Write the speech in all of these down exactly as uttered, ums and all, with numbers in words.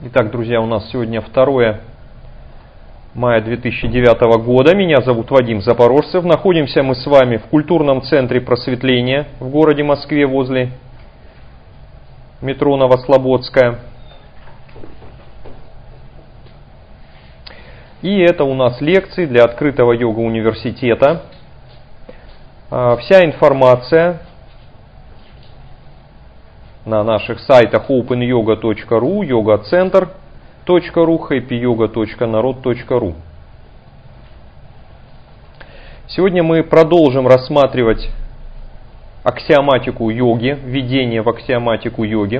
Итак, друзья, у нас сегодня второе мая две тысячи девятого года. Меня зовут Вадим Запорожцев. Находимся мы с вами в культурном центре просветления в городе Москве возле метро Новослободская. И это у нас лекции для открытого йога-университета. Вся информация на наших сайтах open yoga точка ру, йога-центр точка ру, хэппи йога точка народ точка ру. Сегодня мы продолжим рассматривать аксиоматику йоги, введение в аксиоматику йоги.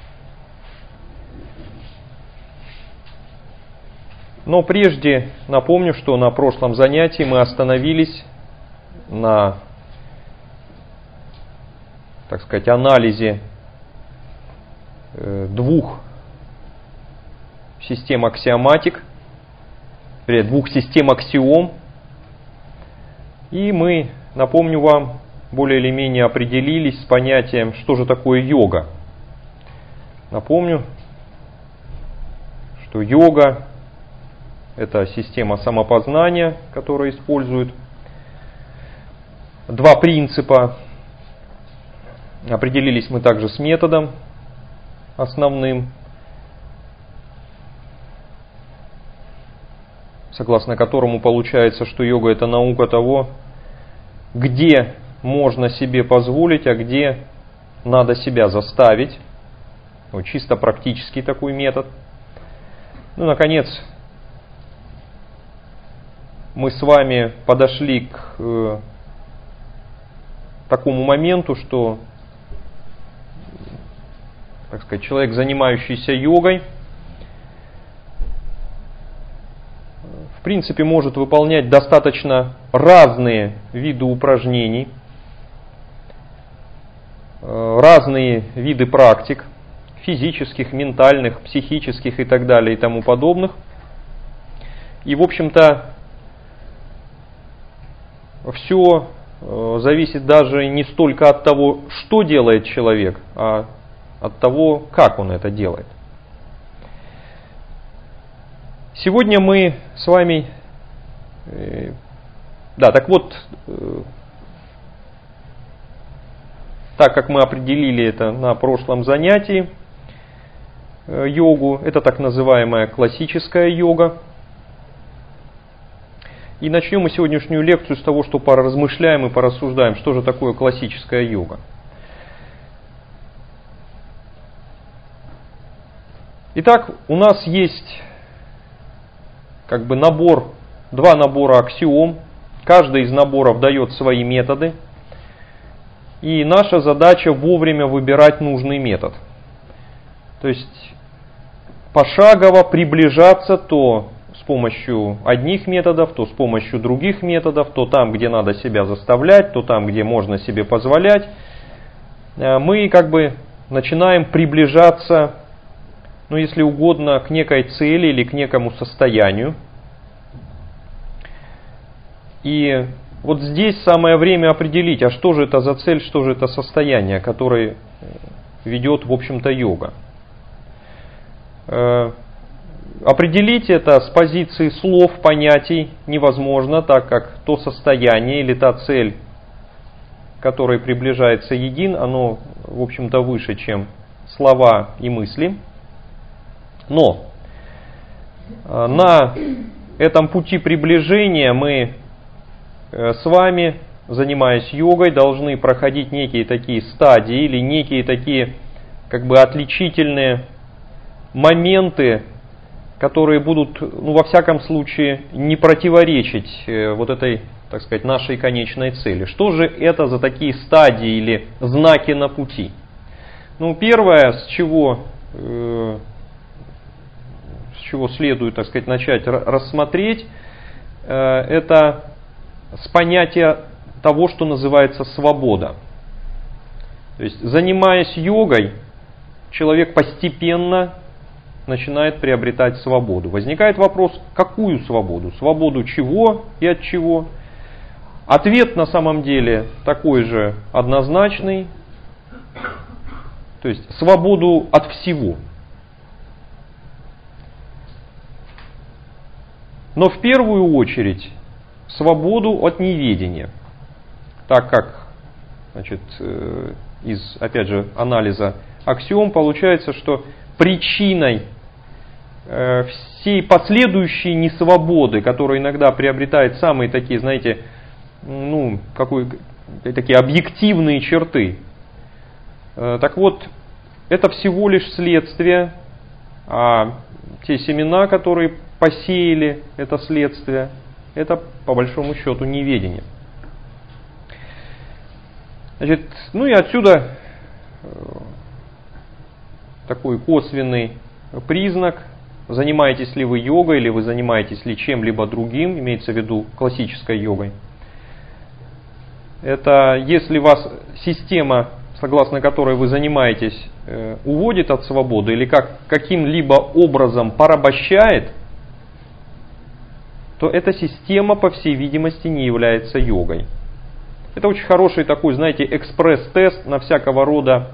Но прежде напомню, что на прошлом занятии мы остановились на, так сказать, анализе двух систем аксиоматик, двух систем аксиом. И мы, напомню вам, более или менее определились с понятием, что же такое йога. Напомню, что йога – это система самопознания, которая использует два принципа. Определились мы также с методом основным, согласно которому получается, что йога – это наука того, где можно себе позволить, а где надо себя заставить. Вот чисто практический такой метод. Ну, наконец, мы с вами подошли к э, такому моменту, что, так сказать, человек, занимающийся йогой, в принципе, может выполнять достаточно разные виды упражнений, разные виды практик, физических, ментальных, психических и так далее и тому подобных. И, в общем-то, все зависит даже не столько от того, что делает человек, а от того, как он это делает. Сегодня мы с вами, да, так вот, так как мы определили это на прошлом занятии, йогу, это так называемая классическая йога. И начнем мы сегодняшнюю лекцию с того, что поразмышляем и порассуждаем, что же такое классическая йога. Итак, у нас есть как бы набор, два набора аксиом. Каждый из наборов дает свои методы. И наша задача вовремя выбирать нужный метод. То есть пошагово приближаться то с помощью одних методов, то с помощью других методов, то там, где надо себя заставлять, то там, где можно себе позволять. Мы как бы начинаем приближаться, ну, если угодно, к некой цели или к некому состоянию. И вот здесь самое время определить, а что же это за цель, что же это состояние, которое ведет, в общем-то, йога. Определить это с позиции слов, понятий невозможно, так как то состояние или та цель, к которой приближается един, оно, в общем-то, выше, чем слова и мысли. Но на этом пути приближения мы с вами, занимаясь йогой, должны проходить некие такие стадии или некие такие как бы отличительные моменты, которые будут, ну, во всяком случае, не противоречить вот этой, так сказать, нашей конечной цели. Что же это за такие стадии или знаки на пути? Ну, первое, с чего э, чего следует, так сказать, начать рассмотреть, это с понятия того, что называется свобода. То есть, занимаясь йогой, человек постепенно начинает приобретать свободу. Возникает вопрос, какую свободу? Свободу чего и от чего? Ответ на самом деле такой же однозначный. То есть свободу от всего. но в первую очередь свободу от неведения, так как, значит, из, опять же, анализа аксиом получается, что причиной всей последующей несвободы, которую иногда приобретает самые такие, знаете, ну, какой, такие объективные черты. Так вот, это всего лишь следствие, а те семена, которые посеяли это следствие, это по большому счету неведение. Значит, ну и отсюда такой косвенный признак, занимаетесь ли вы йогой, или вы занимаетесь ли чем-либо другим, имеется в виду классической йогой. Это если вас система, согласно которой вы занимаетесь, уводит от свободы или как, каким-либо образом порабощает, то эта система, по всей видимости, не является йогой. Это очень хороший такой, знаете, экспресс-тест на всякого рода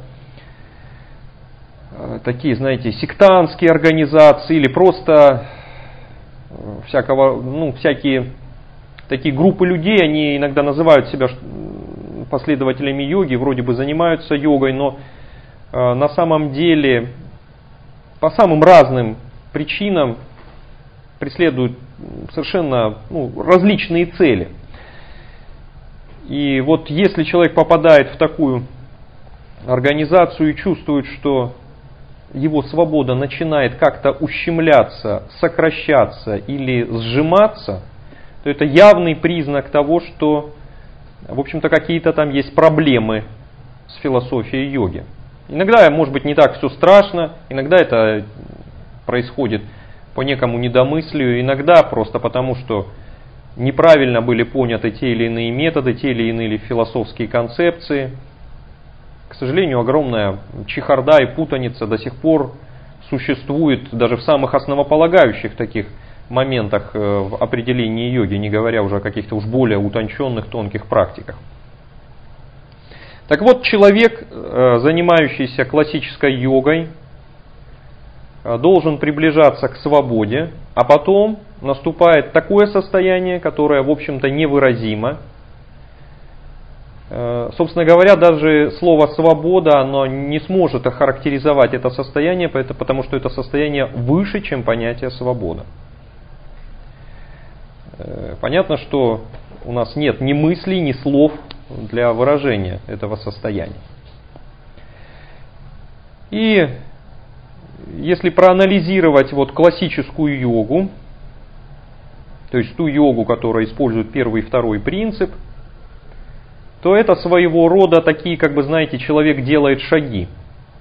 такие, знаете, сектантские организации или просто всякого, ну, всякие такие группы людей, они иногда называют себя последователями йоги, вроде бы занимаются йогой, но э, на самом деле по самым разным причинам преследуют совершенно ну, различные цели. И вот если человек попадает в такую организацию и чувствует, что его свобода начинает как-то ущемляться, сокращаться или сжиматься, то это явный признак того, что, в общем-то, какие-то там есть проблемы с философией йоги. Иногда, может быть, не так все страшно, иногда это происходит по некому недомыслию, иногда просто потому, что неправильно были поняты те или иные методы, те или иные философские концепции. К сожалению, огромная чехарда и путаница до сих пор существует даже в самых основополагающих таких моментах в определении йоги, не говоря уже о каких-то уж более утонченных, тонких практиках. Так вот, человек, занимающийся классической йогой, должен приближаться к свободе, а потом наступает такое состояние, которое, в общем-то, невыразимо. Собственно говоря, даже слово «свобода» оно не сможет охарактеризовать это состояние, потому что это состояние выше, чем понятие «свобода». Понятно, что у нас нет ни мыслей, ни слов для выражения этого состояния. И если проанализировать вот классическую йогу, то есть ту йогу, которая использует первый и второй принцип, то это своего рода такие, как бы знаете, человек делает шаги.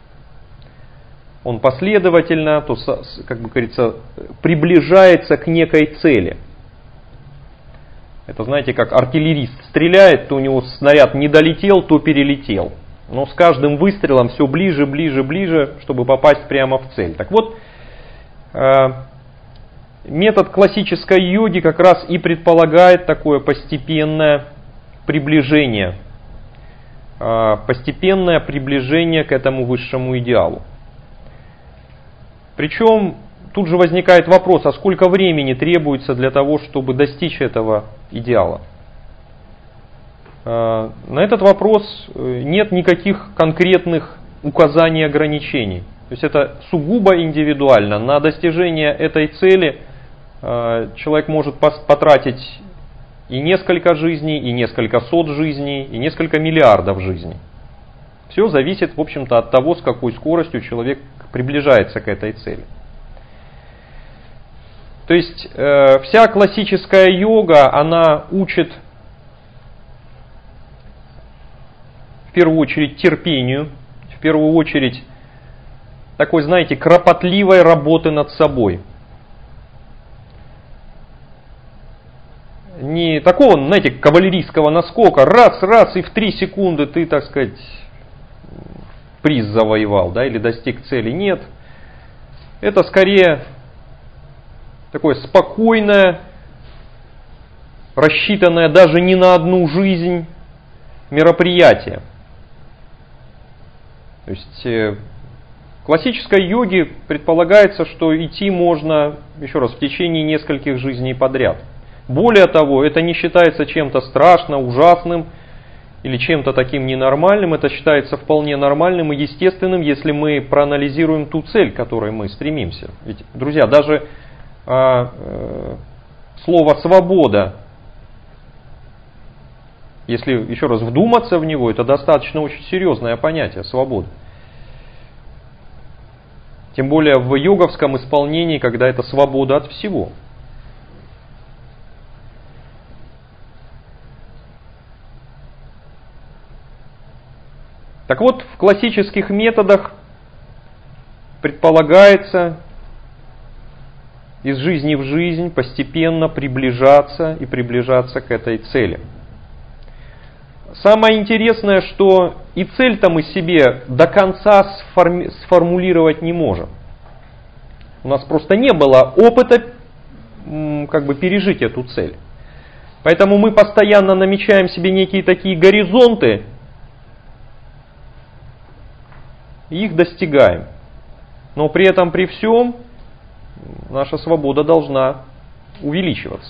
Он последовательно, то, как бы говорится, приближается к некой цели. Это, знаете, как артиллерист стреляет, то у него снаряд не долетел, то перелетел. Но с каждым выстрелом все ближе, ближе, ближе, чтобы попасть прямо в цель. Так вот, метод классической йоги как раз и предполагает такое постепенное приближение, постепенное приближение к этому высшему идеалу. Причем тут же возникает вопрос, а сколько времени требуется для того, чтобы достичь этого идеала? На этот вопрос нет никаких конкретных указаний и ограничений. То есть это сугубо индивидуально. На достижение этой цели человек может потратить и несколько жизней, и несколько сот жизней, и несколько миллиардов жизней. Все зависит, в общем-то, от того, с какой скоростью человек приближается к этой цели. То есть э, вся классическая йога, она учит в первую очередь терпению, в первую очередь такой, знаете, кропотливой работы над собой. Не такого, знаете, кавалерийского наскока, раз, раз, и в три секунды ты, так сказать, приз завоевал, да, или достиг цели. Нет. Это скорее такое спокойное, рассчитанное даже не на одну жизнь мероприятие. То есть классической йоге предполагается, что идти можно, еще раз, в течение нескольких жизней подряд. Более того, это не считается чем-то страшно, ужасным или чем-то таким ненормальным. Это считается вполне нормальным и естественным, если мы проанализируем ту цель, к которой мы стремимся. Ведь, друзья, даже а, э, слово «свобода», если еще раз вдуматься в него, это достаточно очень серьезное понятие свободы. Тем более в йоговском исполнении, когда это свобода от всего. Так вот, в классических методах предполагается из жизни в жизнь постепенно приближаться и приближаться к этой цели. Самое интересное, что и цель-то мы себе до конца сформи- сформулировать не можем. У нас просто не было опыта как бы пережить эту цель. Поэтому мы постоянно намечаем себе некие такие горизонты, и их достигаем. Но при этом, при всем, наша свобода должна увеличиваться.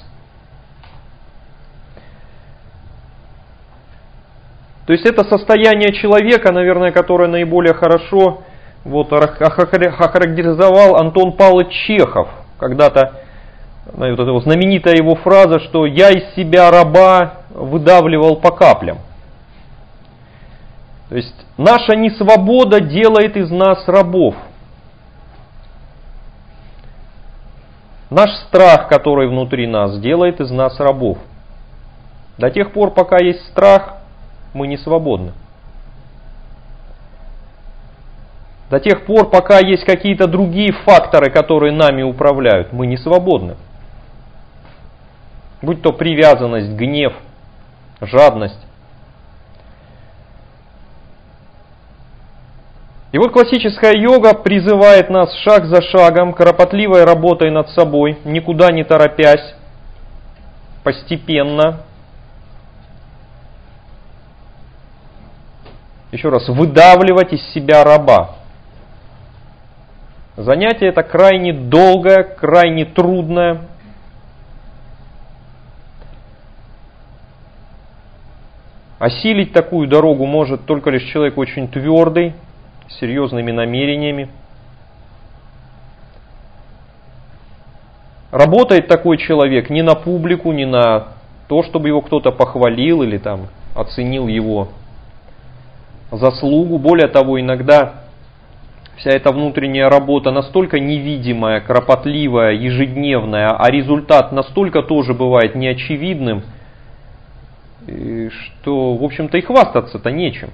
То есть это состояние человека, наверное, которое наиболее хорошо вот, охарактеризовал Антон Павлович Чехов. Когда-то вот эта вот знаменитая его фраза, что «я из себя раба выдавливал по каплям». То есть наша несвобода делает из нас рабов. Наш страх, который внутри нас, делает из нас рабов. До тех пор, пока есть страх, мы не свободны. До тех пор, пока есть какие-то другие факторы, которые нами управляют, мы не свободны. Будь то привязанность, гнев, жадность. И вот классическая йога призывает нас шаг за шагом, кропотливой работой над собой, никуда не торопясь, постепенно, еще раз, выдавливать из себя раба. Занятие это крайне долгое, крайне трудное. Осилить такую дорогу может только лишь человек очень твердый, с серьезными намерениями. Работает такой человек не на публику, не на то, чтобы его кто-то похвалил или там оценил его заслугу. Более того, иногда вся эта внутренняя работа настолько невидимая, кропотливая, ежедневная, а результат настолько тоже бывает неочевидным, что, в общем-то, и хвастаться-то нечем.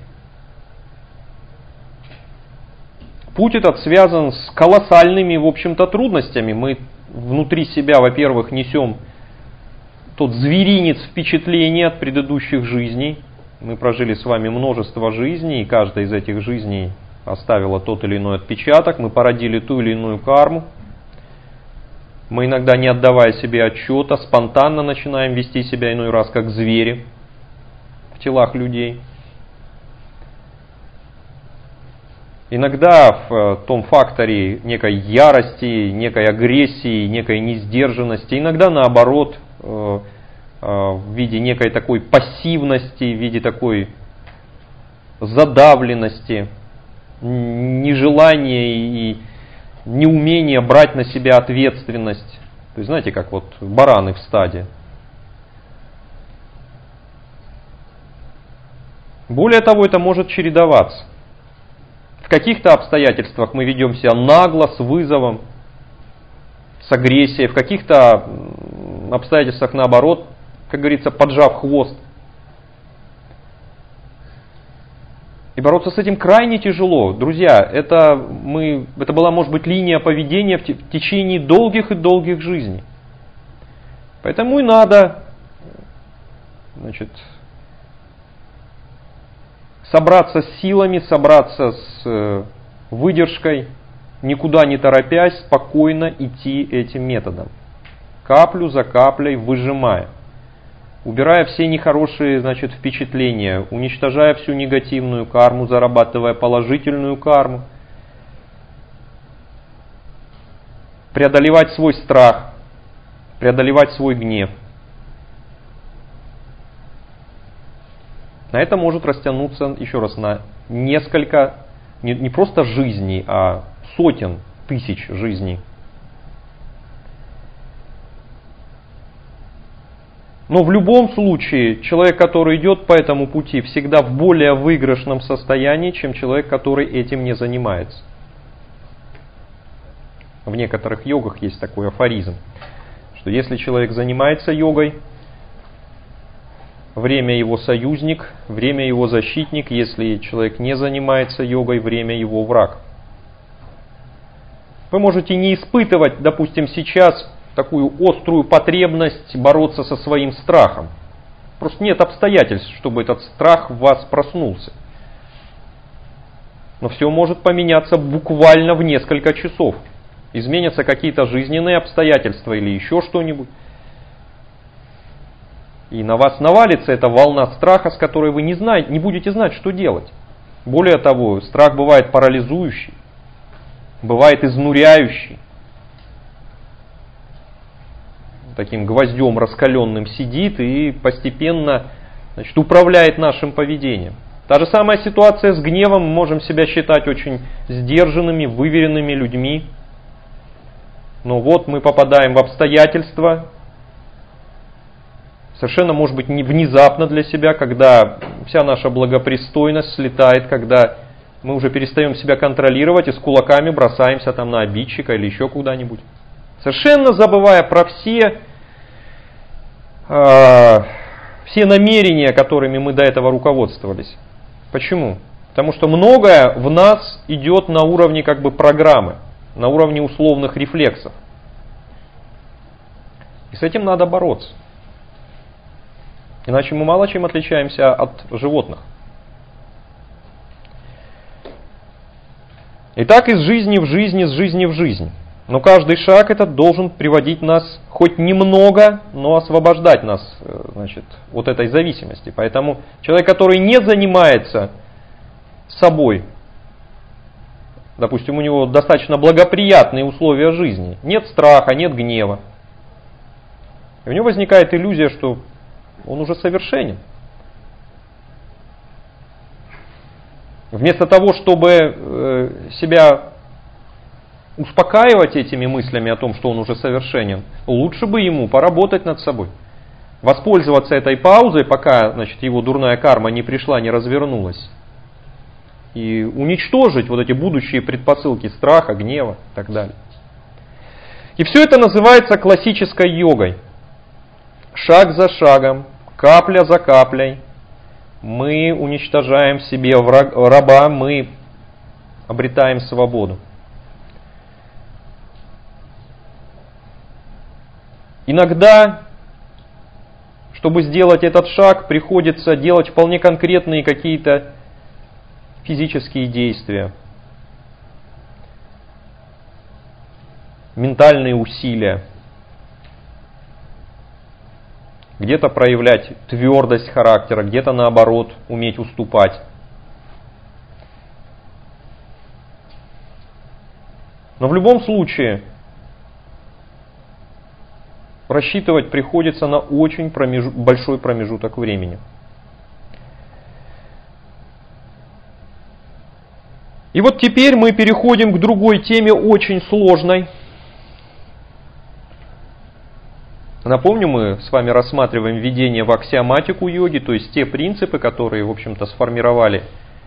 Путь этот связан с колоссальными, в общем-то, трудностями. Мы внутри себя, во-первых, несем тот зверинец впечатлений от предыдущих жизней. Мы прожили с вами множество жизней, и каждая из этих жизней оставила тот или иной отпечаток. Мы породили ту или иную карму. Мы иногда, не отдавая себе отчета, спонтанно начинаем вести себя иной раз как звери в телах людей. Иногда в том факторе некой ярости, некой агрессии, некой несдержанности, иногда наоборот, в виде некой такой пассивности, в виде такой задавленности, нежелания и неумения брать на себя ответственность. То есть, знаете, как вот бараны в стаде. Более того, это может чередоваться. В каких-то обстоятельствах мы ведем себя нагло, с вызовом, с агрессией. В каких-то обстоятельствах наоборот, как говорится, поджав хвост. И бороться с этим крайне тяжело. Друзья, это, мы, это была, может быть, линия поведения в, те, в течение долгих и долгих жизней. Поэтому и надо, значит, собраться с силами, собраться с выдержкой, никуда не торопясь, спокойно идти этим методом. Каплю за каплей выжимая. Убирая все нехорошие, значит, впечатления, уничтожая всю негативную карму, зарабатывая положительную карму. преодолевать свой страх, преодолевать свой гнев. На это может растянуться, еще раз, на несколько, не, не просто жизней, а сотен тысяч жизней. Но в любом случае, человек, который идет по этому пути, всегда в более выигрышном состоянии, чем человек, который этим не занимается. В некоторых йогах есть такой афоризм, что если человек занимается йогой, время его союзник, время его защитник. Если человек не занимается йогой, время его враг. Вы можете не испытывать, допустим, сейчас такую острую потребность бороться со своим страхом. Просто нет обстоятельств, чтобы этот страх в вас проснулся. Но все может поменяться буквально в несколько часов. Изменятся какие-то жизненные обстоятельства или еще что-нибудь. И на вас навалится эта волна страха, с которой вы не, знаете, не будете знать, что делать. Более того, страх бывает парализующий, бывает изнуряющий. Таким гвоздем раскаленным сидит и постепенно, значит, управляет нашим поведением. Та же самая ситуация с гневом. Мы можем себя считать очень сдержанными, выверенными людьми. Но вот мы попадаем в обстоятельства, совершенно, может быть, не внезапно для себя, когда вся наша благопристойность слетает, когда мы уже перестаем себя контролировать и с кулаками бросаемся там на обидчика или еще куда-нибудь. Совершенно забывая про все, э, все намерения, которыми мы до этого руководствовались. Почему? Потому что многое в нас идет на уровне как бы программы, на уровне условных рефлексов. И с этим надо бороться. Иначе мы мало чем отличаемся от животных. Итак, из жизни в жизнь, из жизни в жизнь. Но каждый шаг этот должен приводить нас хоть немного, но освобождать нас, значит, от этой зависимости. Поэтому человек, который не занимается собой, допустим, у него достаточно благоприятные условия жизни, нет страха, нет гнева, и у него возникает иллюзия, что он уже совершенен. Вместо того, чтобы себя успокаивать этими мыслями о том, что он уже совершенен, лучше бы ему поработать над собой. Воспользоваться этой паузой, пока, значит, его дурная карма не пришла, не развернулась. И уничтожить вот эти будущие предпосылки страха, гнева и так далее. И все это называется классической йогой. Шаг за шагом, капля за каплей мы уничтожаем в себе раба, мы обретаем свободу. Иногда, чтобы сделать этот шаг, приходится делать вполне конкретные какие-то физические действия, ментальные усилия. Где-то проявлять твердость характера, где-то наоборот уметь уступать. Но в любом случае рассчитывать приходится на очень промеж... большой промежуток времени. И вот теперь мы переходим к другой теме, очень сложной. Напомню, мы с вами рассматриваем введение в аксиоматику йоги, то есть те принципы, которые, в общем-то, сформировали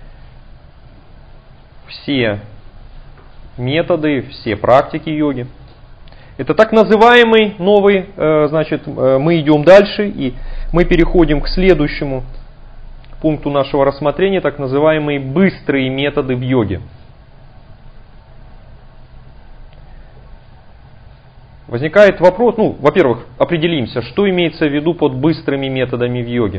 все методы, все практики йоги. Это так называемый новый, значит, мы идем дальше, и мы переходим к следующему пункту нашего рассмотрения, так называемые быстрые методы в йоге. Возникает вопрос, ну, во-первых, определимся, что имеется в виду под быстрыми методами в йоге.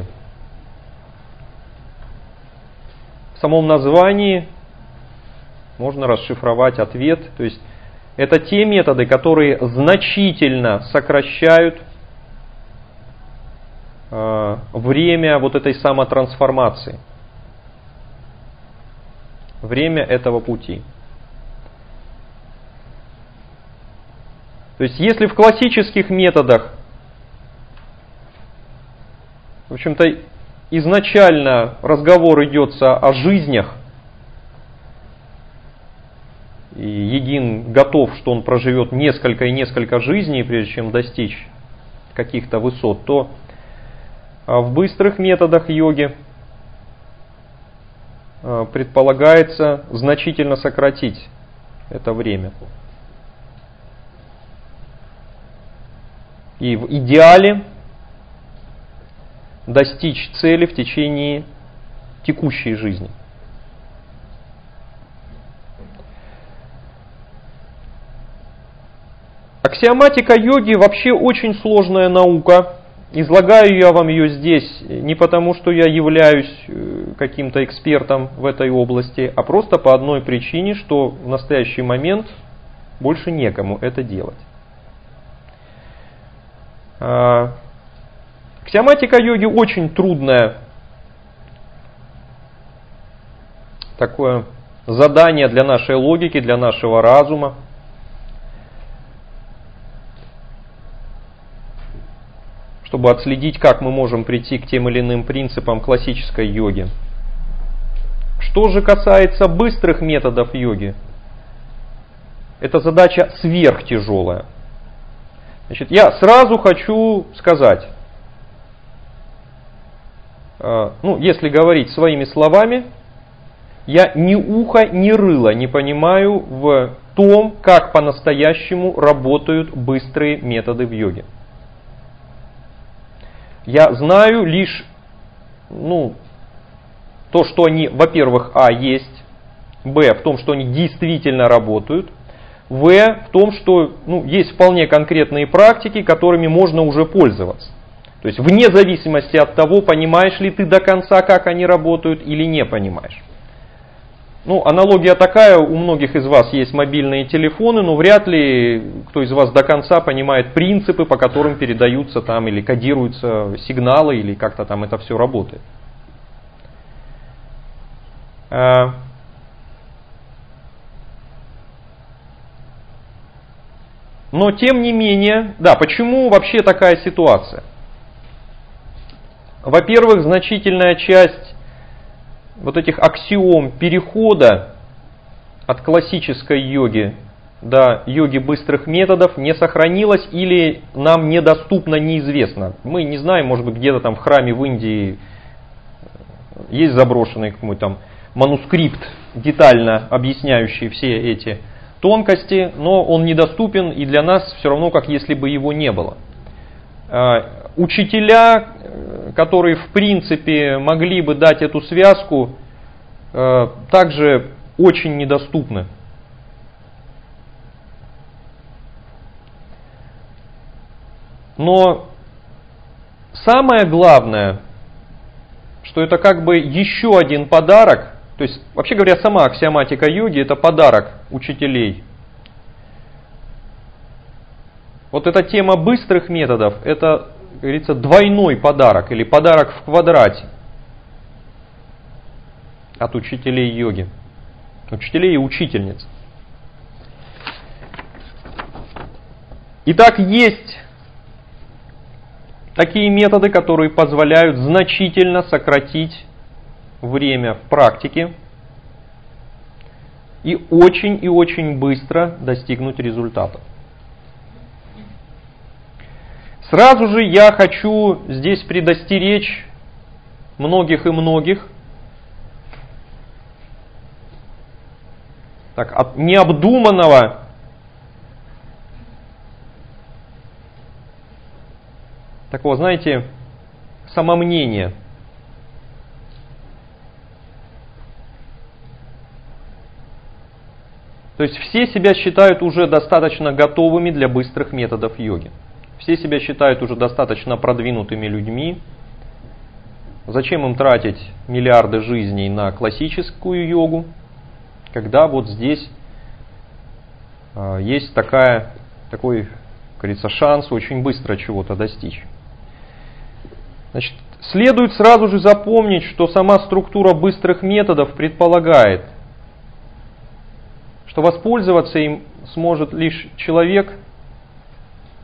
В самом названии можно расшифровать ответ, то есть это те методы, которые значительно сокращают э, время вот этой самотрансформации, время этого пути. То есть если в классических методах, в общем-то, изначально разговор идется о жизнях, и един готов, что он проживет несколько и несколько жизней, прежде чем достичь каких-то высот, то в быстрых методах йоги предполагается значительно сократить это время. И в идеале достичь цели в течение текущей жизни. Аксиоматика йоги вообще очень сложная наука. Излагаю я вам ее здесь не потому, что я являюсь каким-то экспертом в этой области, а просто по одной причине, что в настоящий момент больше некому это делать. Аксиоматика йоги очень трудное такое задание для нашей логики, для нашего разума. Чтобы отследить, как мы можем прийти к тем или иным принципам классической йоги. Что же касается быстрых методов йоги, это задача сверхтяжелая. Значит, я сразу хочу сказать, ну, если говорить своими словами, я ни уха, ни рыла не понимаю в том, как по-настоящему работают быстрые методы в йоге. Я знаю лишь, ну, то, что они, во-первых, а, есть, б, в том, что они действительно работают, в, в том, что ну, есть вполне конкретные практики, которыми можно уже пользоваться. То есть вне зависимости от того, понимаешь ли ты до конца, как они работают, или не понимаешь. Ну, аналогия такая, у многих из вас есть мобильные телефоны, но вряд ли кто из вас до конца понимает принципы, по которым передаются там или кодируются сигналы, или как-то там это все работает. Но тем не менее, да, почему вообще такая ситуация? Во-первых, значительная часть вот этих аксиом перехода от классической йоги до йоги быстрых методов не сохранилась или нам недоступно, неизвестно. Мы не знаем, может быть, где-то там в храме в Индии есть заброшенный какой-то там манускрипт, детально объясняющий все эти тонкости, но он недоступен и для нас все равно, как если бы его не было. Учителя, которые в принципе могли бы дать эту связку, также очень недоступны. Но самое главное, что это как бы еще один подарок, то есть, вообще говоря, сама аксиоматика йоги — это подарок учителей. Вот эта тема быстрых методов — это, как говорится, двойной подарок или подарок в квадрате от учителей йоги, учителей и учительниц. Итак, есть такие методы, которые позволяют значительно сократить время в практике и очень и очень быстро достигнуть результатов. Сразу же я хочу здесь предостеречь многих и многих так, от необдуманного такого, знаете, самомнения. То есть все себя считают уже достаточно готовыми для быстрых методов йоги. Все себя считают уже достаточно продвинутыми людьми. Зачем им тратить миллиарды жизней на классическую йогу, когда вот здесь э, есть такая, такой, как говорится, шанс очень быстро чего-то достичь. Значит, следует сразу же запомнить, что сама структура быстрых методов предполагает, что воспользоваться им сможет лишь человек,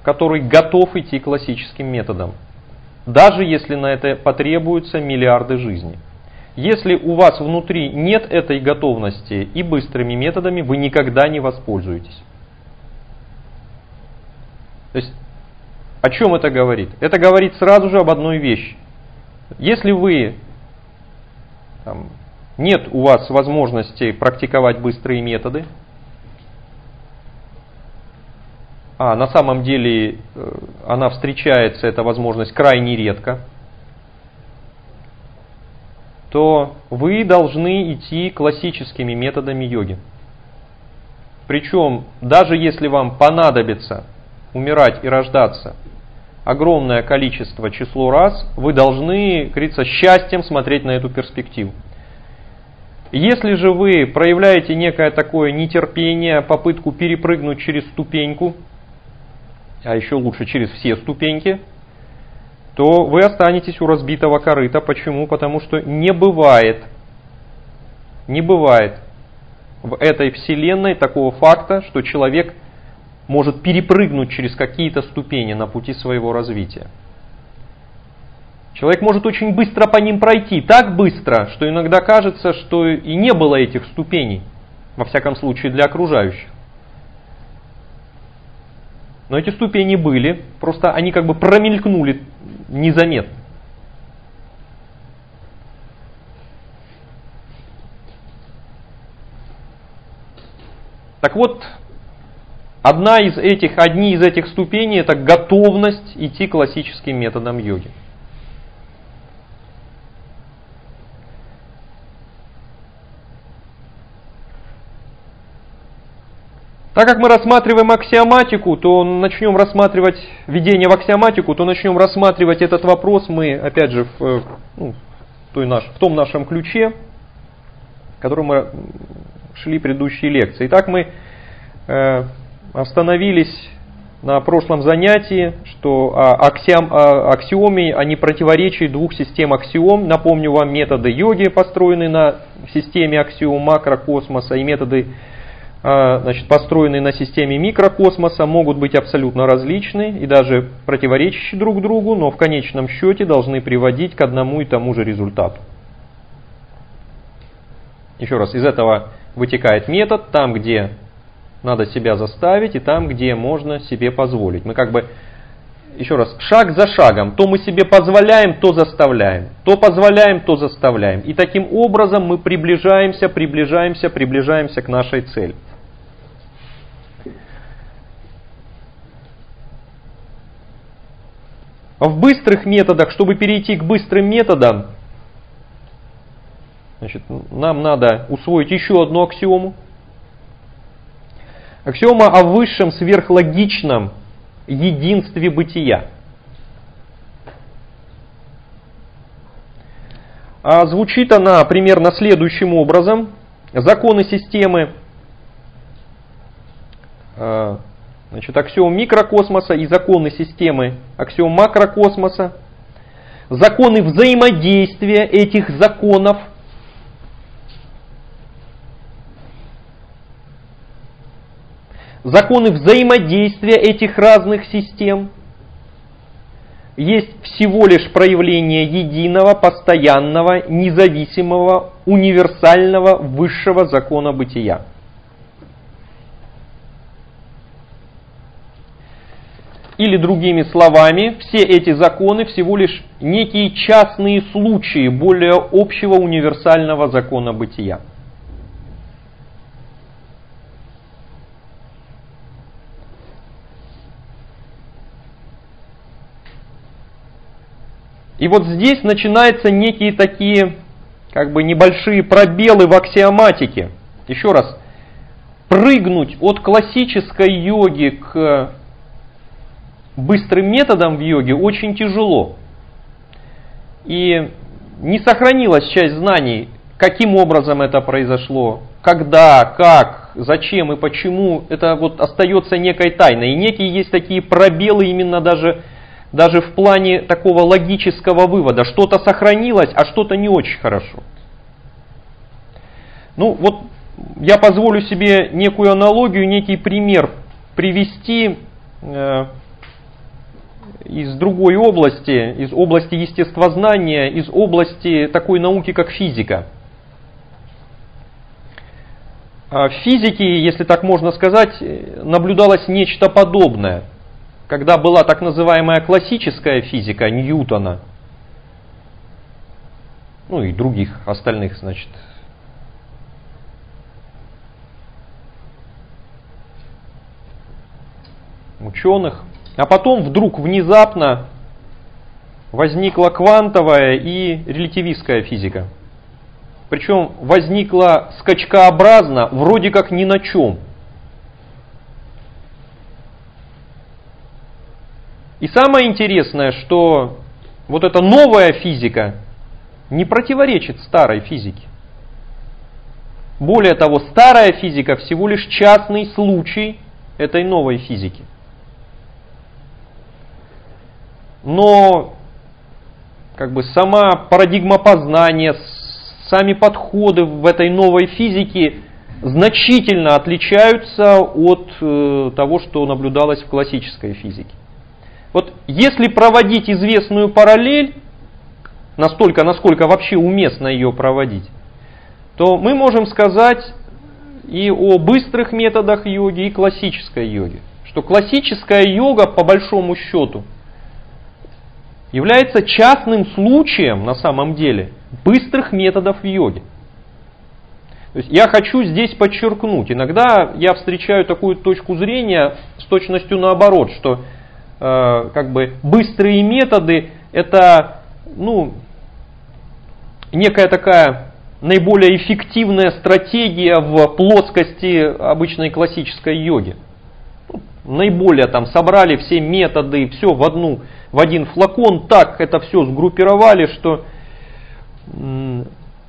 который готов идти классическим методом, даже если на это потребуются миллиарды жизней. Если у вас внутри нет этой готовности, и быстрыми методами вы никогда не воспользуетесь. То есть, о чем это говорит? Это говорит сразу же об одной вещи. Если вы, там, нет у вас возможности практиковать быстрые методы, а на самом деле она встречается, эта возможность, крайне редко, то вы должны идти классическими методами йоги. Причем, даже если вам понадобится умирать и рождаться огромное количество, число раз, вы должны, как говорится, счастьем смотреть на эту перспективу. Если же вы проявляете некое такое нетерпение, попытку перепрыгнуть через ступеньку, а еще лучше через все ступеньки, то вы останетесь у разбитого корыта. Почему? Потому что не бывает, не бывает в этой вселенной такого факта, что человек может перепрыгнуть через какие-то ступени на пути своего развития. Человек может очень быстро по ним пройти, так быстро, что иногда кажется, что и не было этих ступеней, во всяком случае для окружающих. Но эти ступени были, просто они как бы промелькнули незаметно. Так вот, одна из этих, одни из этих ступеней — это готовность идти классическим методом йоги. Так как мы рассматриваем аксиоматику, то начнем рассматривать введение в аксиоматику, то начнем рассматривать этот вопрос мы, опять же, в, ну, в, той наш, в том нашем ключе, в котором мы шли предыдущие лекции. Итак, мы э, остановились на прошлом занятии, что о, аксиом, о аксиоме, о непротиворечии двух систем аксиом. Напомню вам, методы йоги построены на системе аксиом макрокосмоса, и методы, значит, построенные на системе микрокосмоса, могут быть абсолютно различны и даже противоречащие друг другу, но в конечном счете должны приводить к одному и тому же результату. Еще раз, из этого вытекает метод там, где надо себя заставить, и там, где можно себе позволить. Мы как бы, еще раз, шаг за шагом, то мы себе позволяем, то заставляем, то позволяем, то заставляем. И таким образом мы приближаемся, приближаемся, приближаемся к нашей цели. В быстрых методах, чтобы перейти к быстрым методам, значит, нам надо усвоить еще одну аксиому. Аксиома о высшем сверхлогичном единстве бытия. А звучит она примерно следующим образом. Законы системы, значит, аксиом микрокосмоса и законы системы аксиом макрокосмоса, законы взаимодействия этих законов, законы взаимодействия этих разных систем есть всего лишь проявление единого, постоянного, независимого, универсального, высшего закона бытия. Или другими словами, все эти законы всего лишь некие частные случаи более общего универсального закона бытия. И вот здесь начинаются некие такие, как бы, небольшие пробелы в аксиоматике. Еще раз, прыгнуть от классической йоги к быстрым методам в йоге очень тяжело. И не сохранилась часть знаний, каким образом это произошло, когда, как, зачем и почему. Это вот остается некой тайной. И некие есть такие пробелы именно даже, даже в плане такого логического вывода. Что-то сохранилось, а что-то не очень хорошо. Ну вот я позволю себе некую аналогию, некий пример привести. из другой области, из области естествознания, из области такой науки, как физика. В физике, если так можно сказать, наблюдалось нечто подобное. Когда была так называемая классическая физика Ньютона, ну и других остальных, значит, ученых, а потом вдруг внезапно возникла квантовая и релятивистская физика. Причем возникла скачкообразно, вроде как ни на чем. И самое интересное, что вот эта новая физика не противоречит старой физике. Более того, старая физика всего лишь частный случай этой новой физики. Но как бы сама парадигма познания, сами подходы в этой новой физике значительно отличаются от э, того, что наблюдалось в классической физике. Вот если проводить известную параллель, настолько, насколько вообще уместно ее проводить, то мы можем сказать и о быстрых методах йоги, и классической йоге. Что классическая йога, по большому счету, является частным случаем, на самом деле, быстрых методов в йоге. То есть я хочу здесь подчеркнуть, иногда я встречаю такую точку зрения с точностью наоборот, что э, как бы быстрые методы это ну, некая такая наиболее эффективная стратегия в плоскости обычной классической йоги. Наиболее там собрали все методы, все в, одну, в один флакон, так это все сгруппировали, что м-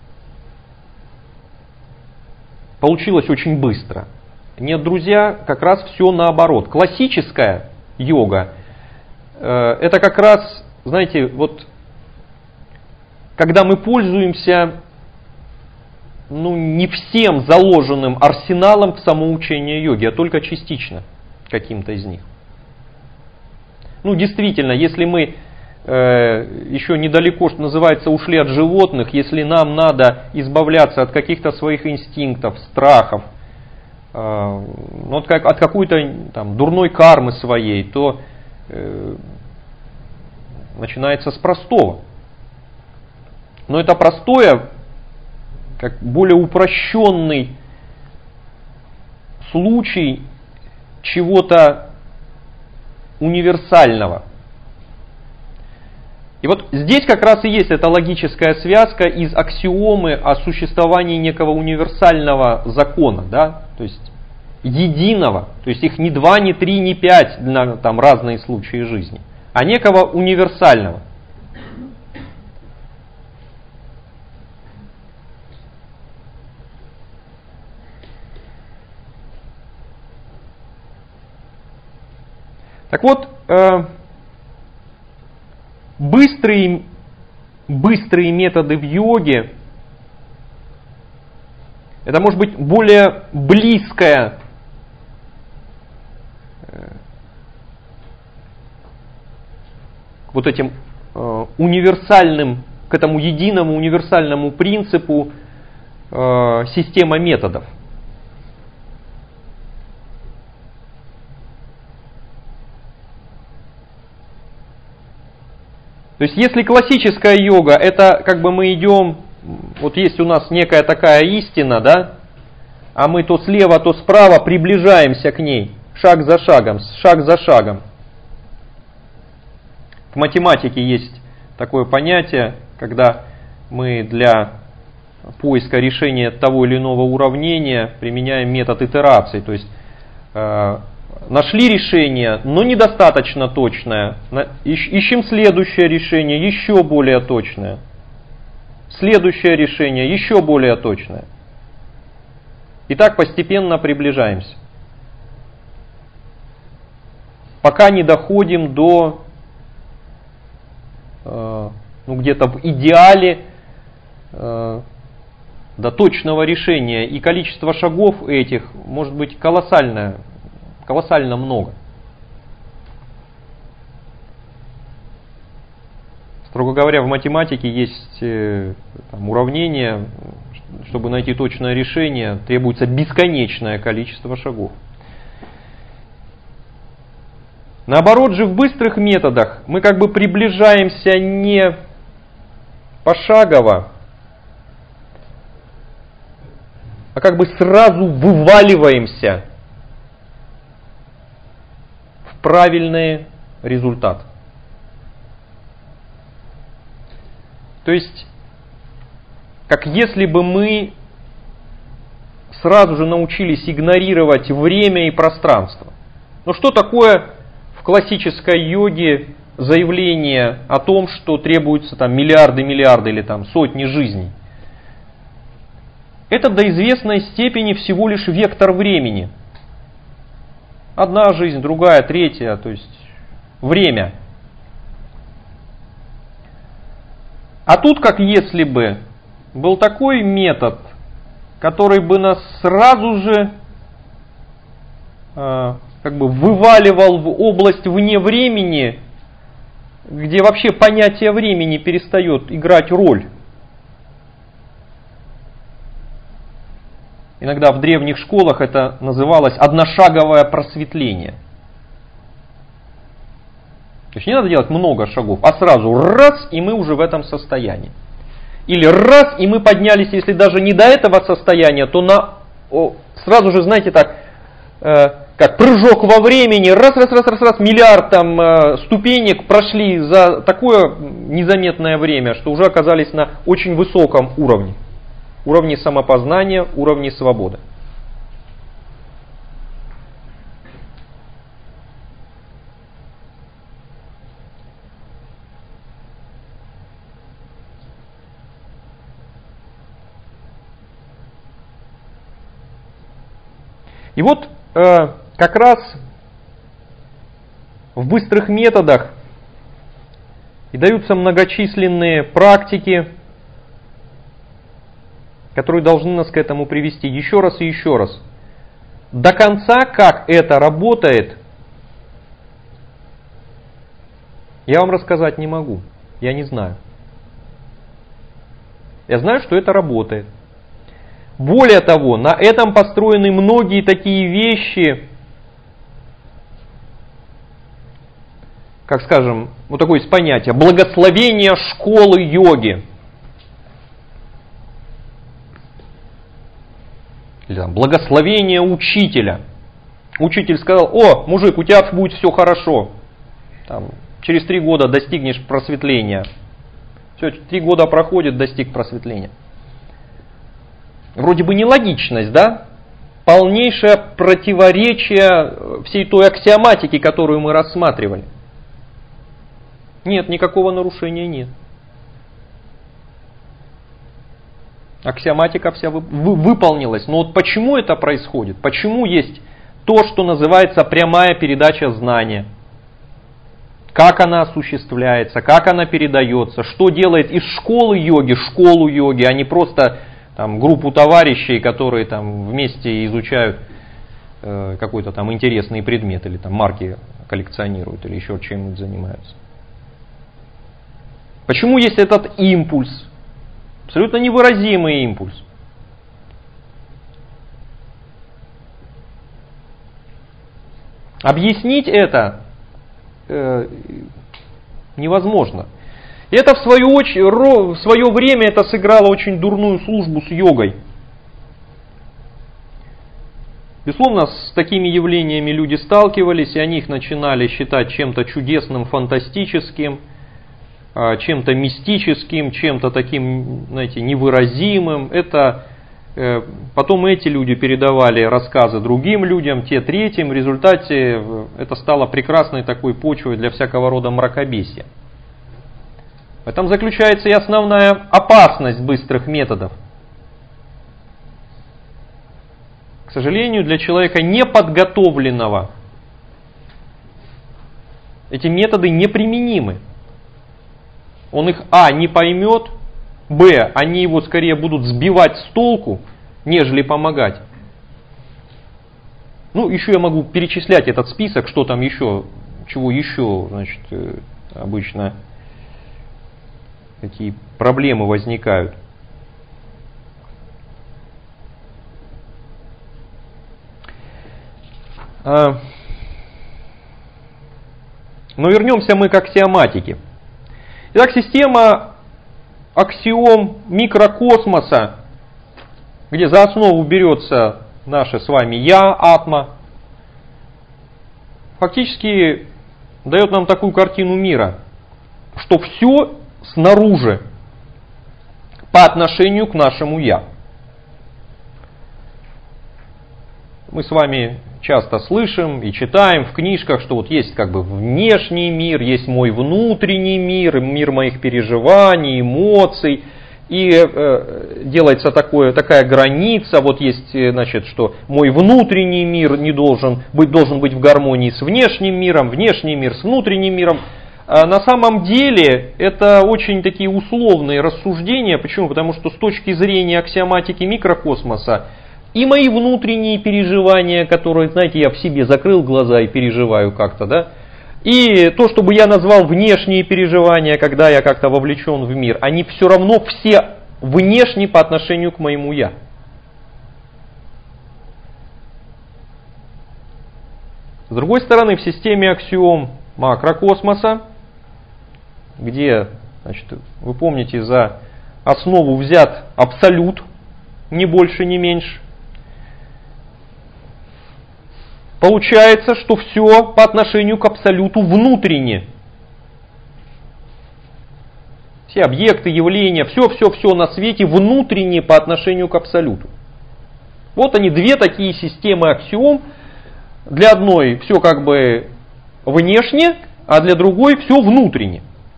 получилось очень быстро. Нет, друзья, как раз все наоборот. Классическая йога, э, это как раз, знаете, вот когда мы пользуемся ну, не всем заложенным арсеналом в самоучении йоги, а только частично каким-то из них. Ну, действительно, если мы э, еще недалеко, что называется, ушли от животных, если нам надо избавляться от каких-то своих инстинктов, страхов, э, ну, от, как, от какой-то там, дурной кармы своей, то э, начинается с простого. Но это простое, как более упрощенный случай чего-то универсального. И вот здесь как раз и есть эта логическая связка из аксиомы о существовании некого универсального закона, да? То есть единого, то есть их не два, не три, не пять на там, разные случаи жизни, а некого универсального. Так вот, э, быстрые, быстрые методы в йоге, это может быть более близкое э, к вот этим э, универсальным, к этому единому универсальному принципу э, система методов. То есть, если классическая йога, это как бы мы идем, вот есть у нас некая такая истина, да, а мы то слева, то справа приближаемся к ней, шаг за шагом, шаг за шагом. В математике есть такое понятие, когда мы для поиска решения того или иного уравнения применяем метод итераций, то есть э, нашли решение, но недостаточно точное. Ищем следующее решение, еще более точное. Следующее решение, еще более точное. И так постепенно приближаемся. Пока не доходим до э, ну, где-то в идеале э, до точного решения. И количество шагов этих может быть колоссальное. Колоссально много. Строго говоря, в математике есть там, уравнение, чтобы найти точное решение, требуется бесконечное количество шагов. Наоборот же, в быстрых методах мы как бы приближаемся не пошагово, а как бы сразу вываливаемся в правильный результат. То есть, как если бы мы сразу же научились игнорировать время и пространство. Ну что такое в классической йоге заявление о том, что требуется там миллиарды, миллиарды или там сотни жизней? Это до известной степени всего лишь вектор времени. Одна жизнь, другая, третья, то есть время. А тут как если бы был такой метод, который бы нас сразу же э, как бы вываливал в область вне времени, где вообще понятие времени перестает играть роль. Иногда в древних школах это называлось одношаговое просветление. То есть не надо делать много шагов, а сразу раз, и мы уже в этом состоянии. Или раз, и мы поднялись, если даже не до этого состояния, то на о, сразу же, знаете, так, э, как прыжок во времени, раз, раз, раз, раз, раз, миллиард там э, ступенек прошли за такое незаметное время, что уже оказались на очень высоком уровне. Уровне самопознания, уровне свободы. И вот э, как раз в быстрых методах и даются многочисленные практики, которые должны нас к этому привести еще раз и еще раз. До конца, как это работает, я вам рассказать не могу. Я не знаю. Я знаю, что это работает. Более того, на этом построены многие такие вещи, как скажем, вот такое есть понятие, благословение школы йоги. Или там, благословение учителя. Учитель сказал: о, мужик, у тебя будет все хорошо. Там, через три года достигнешь просветления. Все, три года проходит, достиг просветления. Вроде бы нелогичность, да? Полнейшее противоречие всей той аксиоматики, которую мы рассматривали. Нет, никакого нарушения нет. Аксиоматика вся вы, вы, выполнилась. Но вот почему это происходит? Почему есть то, что называется прямая передача знания? Как она осуществляется, как она передается, что делает из школы йоги школу йоги, а не просто там, группу товарищей, которые там, вместе изучают э, какой-то там интересный предмет, или там, марки коллекционируют, или еще чем-нибудь занимаются. Почему есть этот импульс? Абсолютно невыразимый импульс. Объяснить это э, невозможно. И это в, свою очередь, в свое время это сыграло очень дурную службу с йогой. Безусловно, с такими явлениями люди сталкивались, и они их начинали считать чем-то чудесным, фантастическим, чем-то мистическим, чем-то таким, знаете, невыразимым. Это, э, потом эти люди передавали рассказы другим людям, те третьим. В результате это стало прекрасной такой почвой для всякого рода мракобесия. В этом заключается и основная опасность быстрых методов. К сожалению, для человека неподготовленного эти методы неприменимы. Он их, а, не поймет, б, они его скорее будут сбивать с толку, нежели помогать. Ну, еще я могу перечислять этот список, что там еще, чего еще, значит, обычно какие проблемы возникают. Но вернемся мы к аксиоматике. Итак, система аксиом микрокосмоса, где за основу берется наше с вами «я», атма, фактически дает нам такую картину мира, что все снаружи по отношению к нашему «я». Мы с вами часто слышим и читаем в книжках, что вот есть как бы внешний мир, есть мой внутренний мир, мир моих переживаний, эмоций. И э, делается такое, такая граница, вот есть, значит, что мой внутренний мир не должен быть, должен быть в гармонии с внешним миром, внешний мир с внутренним миром. А на самом деле это очень такие условные рассуждения. Почему? Потому что с точки зрения аксиоматики микрокосмоса и мои внутренние переживания, которые, знаете, я в себе закрыл глаза и переживаю как-то, да, и то, что бы я назвал внешние переживания, когда я как-то вовлечен в мир, они все равно все внешние по отношению к моему «я». С другой стороны, в системе аксиом макрокосмоса, где, значит, вы помните, за основу взят абсолют, ни больше, ни меньше, получается, что все по отношению к абсолюту внутренне. Все объекты, явления, все-все-все на свете внутренне по отношению к абсолюту. Вот они, две такие системы аксиом. Для одной все как бы внешне, а для другой все внутренне.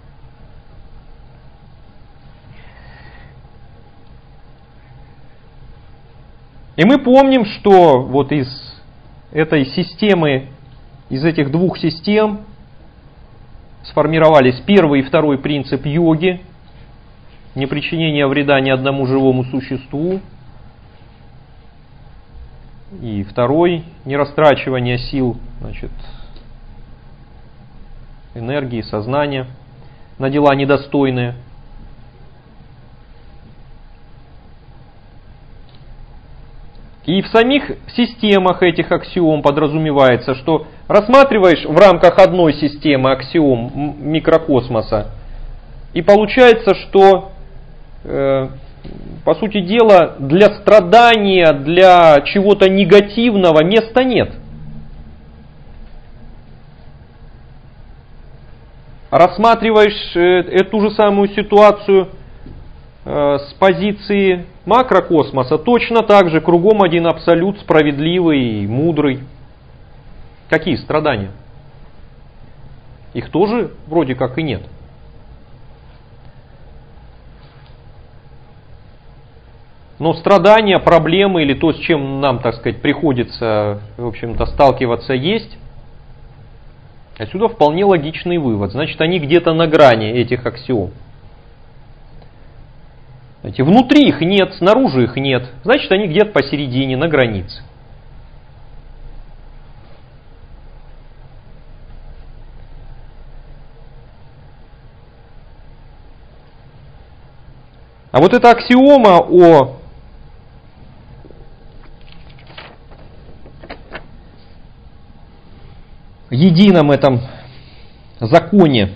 И мы помним, что вот из этой системы, из этих двух систем сформировались первый и второй принцип йоги, непричинение вреда ни одному живому существу, и второй, нерастрачивание сил, значит, энергии, сознания на дела недостойные. И в самих системах этих аксиом подразумевается, что рассматриваешь в рамках одной системы аксиом микрокосмоса, и получается, что, э, по сути дела, для страдания, для чего-то негативного места нет. Рассматриваешь эту же самую ситуацию с позиции макрокосмоса, точно так же кругом один абсолют, справедливый и мудрый. Какие страдания? Их тоже вроде как и нет. Но страдания, проблемы или то, с чем нам, так сказать, приходится, в общем-то, сталкиваться, есть. Отсюда вполне логичный вывод. Значит, они где-то на грани этих аксиом. Знаете, внутри их нет, снаружи их нет. Значит, они где-то посередине, на границе. А вот эта аксиома о едином этом законе,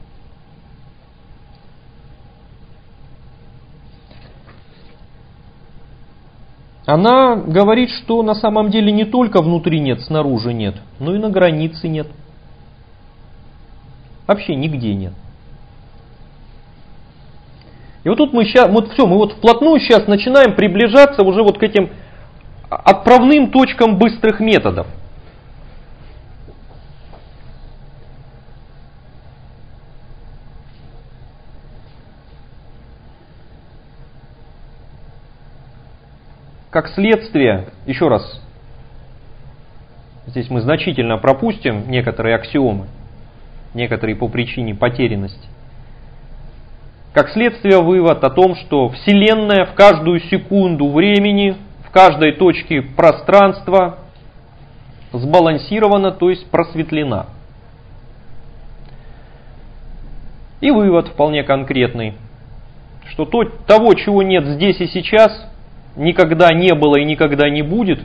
она говорит, что на самом деле не только внутри нет, снаружи нет, но и на границе нет. Вообще нигде нет. И вот тут мы сейчас, вот все, мы вот вплотную сейчас начинаем приближаться уже вот к этим отправным точкам быстрых методов. Как следствие, еще раз, здесь мы значительно пропустим некоторые аксиомы, некоторые по причине потерянности. Как следствие, вывод о том, что Вселенная в каждую секунду времени, в каждой точке пространства сбалансирована, то есть просветлена. И вывод вполне конкретный. что то, того, чего нет здесь и сейчас, никогда не было и никогда не будет,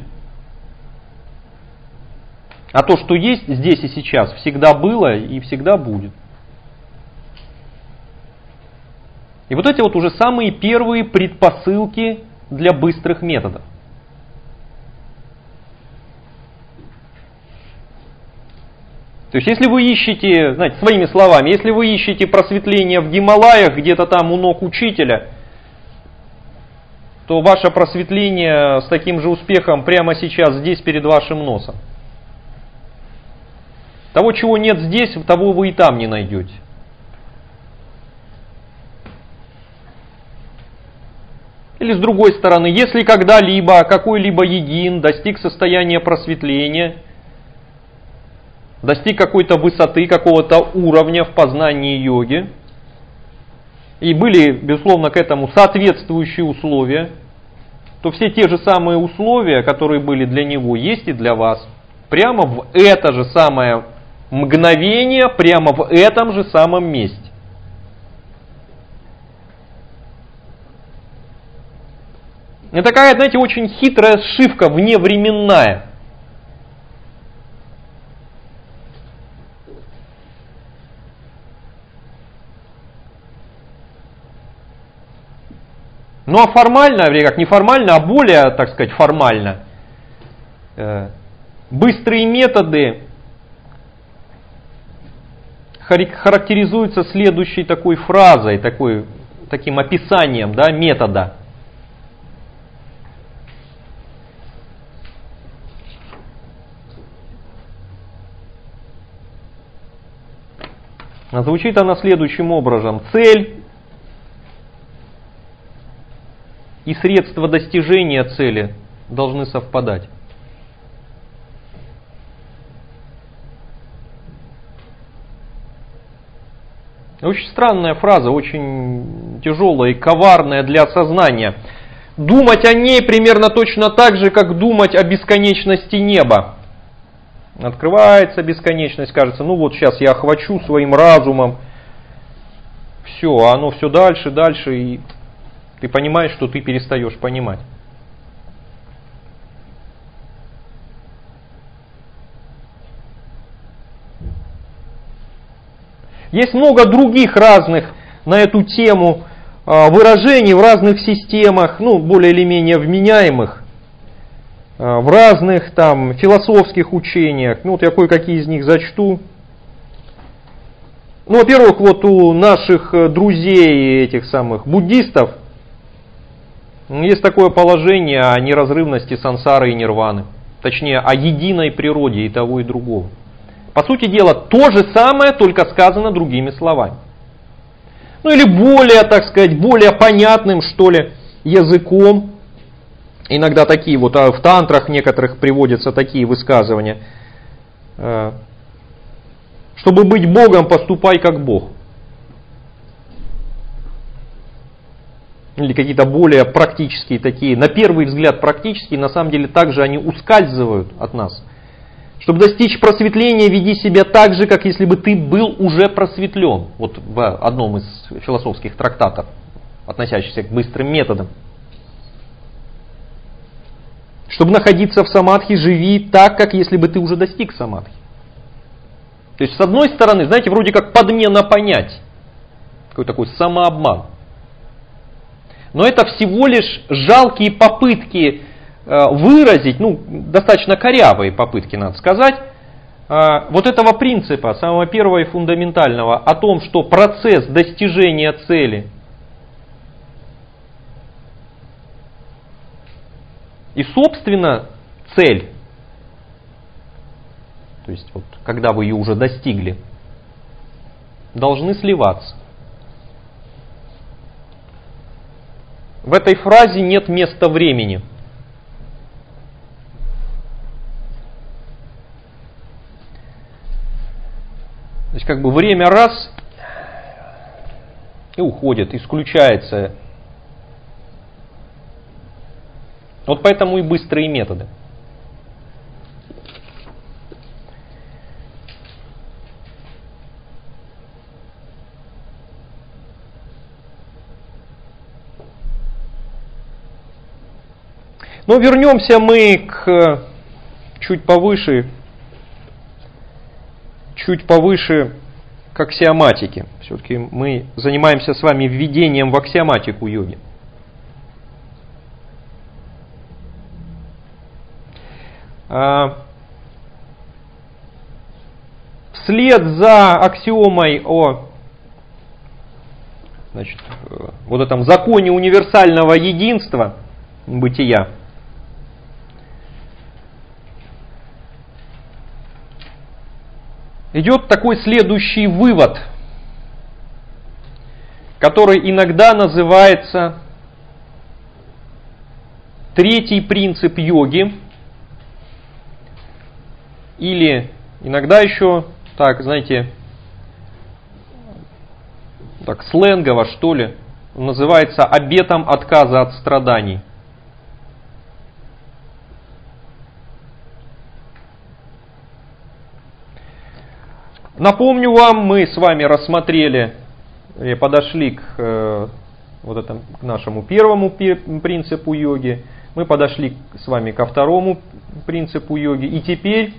а то, что есть здесь и сейчас, всегда было и всегда будет. И вот эти вот уже самые первые предпосылки для быстрых методов. То есть, если вы ищете, знаете, своими словами, если вы ищете просветление в Гималаях, где-то там у ног учителя, то ваше просветление с таким же успехом прямо сейчас, здесь, перед вашим носом. Того, чего нет здесь, того вы и там не найдете. Или с другой стороны, если когда-либо какой-либо йогин достиг состояния просветления, достиг какой-то высоты, какого-то уровня в познании йоги, и были, безусловно, к этому соответствующие условия, то все те же самые условия, которые были для него, есть и для вас. Прямо в это же самое мгновение, прямо в этом же самом месте. Это такая, знаете, очень хитрая сшивка, вневременная. Ну а формально, или как не формально, а более, так сказать, формально, э, быстрые методы характеризуются следующей такой фразой, такой, таким описанием, да, метода. Звучит она следующим образом. Цель и средства достижения цели должны совпадать. Очень странная фраза, очень тяжелая и коварная для осознания. Думать о ней примерно точно так же, как думать о бесконечности неба. Открывается бесконечность, кажется, ну вот сейчас я охвачу своим разумом. Все, а оно все дальше, дальше, и ты понимаешь, что ты перестаешь понимать. Есть много других разных на эту тему выражений в разных системах, ну, более или менее вменяемых, в разных там философских учениях. Ну, вот я кое-какие из них зачту. Ну, во-первых, вот у наших друзей, этих самых буддистов, есть такое положение о неразрывности сансары и нирваны. Точнее, о единой природе и того, и другого. По сути дела, то же самое, только сказано другими словами. Ну или более, так сказать, более понятным, что ли, языком. Иногда такие вот, а в тантрах некоторых приводятся такие высказывания. Чтобы быть Богом, поступай как Бог. Или какие-то более практические такие, на первый взгляд практические, на самом деле также они ускальзывают от нас. Чтобы достичь просветления, веди себя так же, как если бы ты был уже просветлен. Вот в одном из философских трактатов, относящихся к быстрым методам. Чтобы находиться в самадхи, живи так, как если бы ты уже достиг самадхи. То есть, с одной стороны, знаете, вроде как подмена понятий. Какой такой самообман. Но это всего лишь жалкие попытки выразить, ну, достаточно корявые попытки, надо сказать, вот этого принципа, самого первого и фундаментального, о том, что процесс достижения цели и, собственно, цель, то есть, вот, когда вы ее уже достигли, должны сливаться. В этой фразе нет места времени. То есть, как бы время раз и уходит, исключается. Вот поэтому и быстрые методы. Но вернемся мы к чуть повыше, чуть повыше к аксиоматике. Все-таки мы занимаемся с вами введением в аксиоматику йоги. Вслед за аксиомой о, значит, вот этом законе универсального единства бытия идет такой следующий вывод, который иногда называется третий принцип йоги, или иногда еще, так, знаете, так сленгово, что ли, называется обетом отказа от страданий. Напомню вам, мы с вами рассмотрели и подошли к, э, вот этому, к нашему первому принципу йоги, мы подошли с вами ко второму принципу йоги, и теперь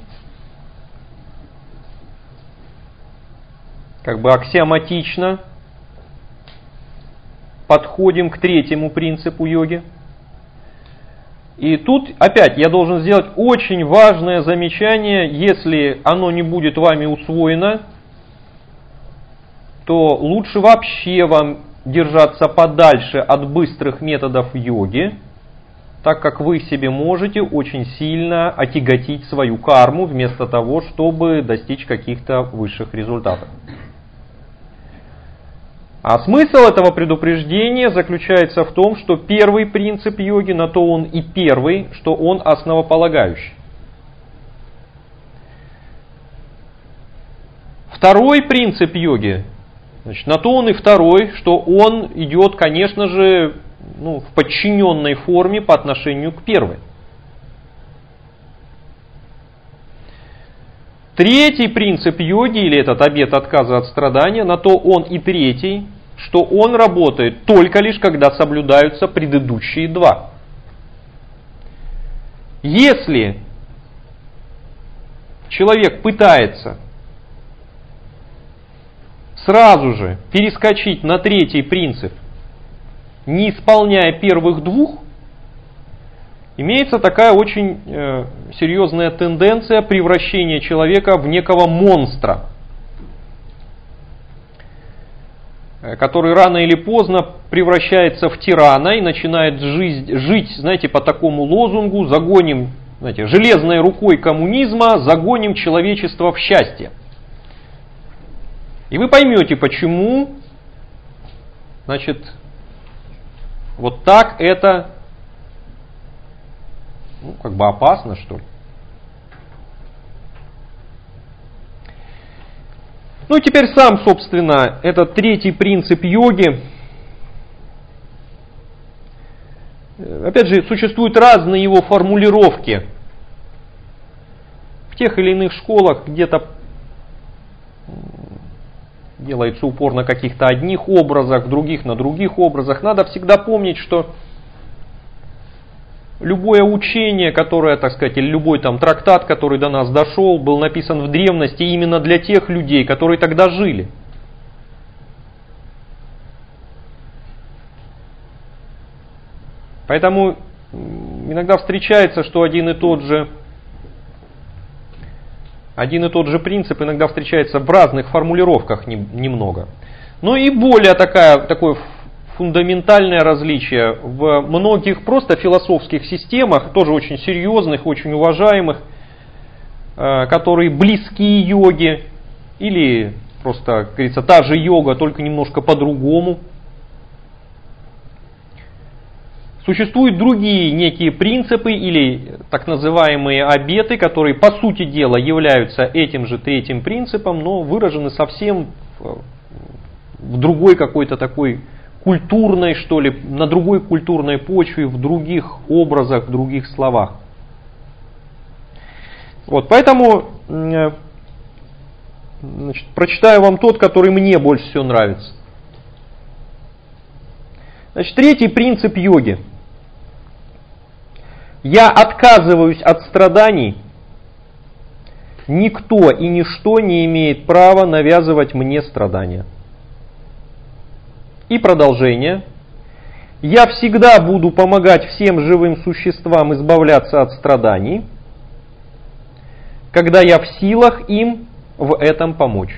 как бы аксиоматично подходим к третьему принципу йоги. И тут опять я должен сделать очень важное замечание. Если оно не будет вами усвоено, то лучше вообще вам держаться подальше от быстрых методов йоги, так как вы себе можете очень сильно отяготить свою карму вместо того, чтобы достичь каких-то высших результатов. А смысл этого предупреждения заключается в том, что первый принцип йоги, на то он и первый, что он основополагающий. Второй принцип йоги, значит, на то он и второй, что он идет, конечно же, ну, в подчиненной форме по отношению к первой. Третий принцип йоги, или этот обет отказа от страдания, на то он и третий, что он работает только лишь, когда соблюдаются предыдущие два. Если человек пытается сразу же перескочить на третий принцип, не исполняя первых двух, имеется такая очень э, серьезная тенденция превращения человека в некого монстра, который рано или поздно превращается в тирана и начинает жить, жить, знаете, по такому лозунгу: загоним, знаете, железной рукой коммунизма, загоним человечество в счастье. И вы поймете, почему, значит, вот так это, ну, как бы опасно, что ли. Ну и теперь сам, собственно, этот третий принцип йоги. Опять же, существуют разные его формулировки. В тех или иных школах где-то делается упор на каких-то одних образах, в других на других образах. Надо всегда помнить, что любое учение, которое, так сказать, или любой там трактат, который до нас дошел, был написан в древности именно для тех людей, которые тогда жили. Поэтому иногда встречается, что один и тот же, один и тот же принцип иногда встречается в разных формулировках немного. Ну и более такая, такое фундаментальное различие в многих просто философских системах, тоже очень серьезных, очень уважаемых, которые близки йоге, или просто, как говорится, та же йога, только немножко по-другому. Существуют другие некие принципы или так называемые обеты, которые по сути дела являются этим же третьим принципом, но выражены совсем в другой какой-то такой культурной, что ли, на другой культурной почве, в других образах, в других словах. Вот, поэтому значит, прочитаю вам тот, который мне больше всего нравится. Значит, третий принцип йоги. я отказываюсь от страданий, никто и ничто не имеет права навязывать мне страдания. И продолжение. Я всегда буду помогать всем живым существам избавляться от страданий, когда я в силах им в этом помочь.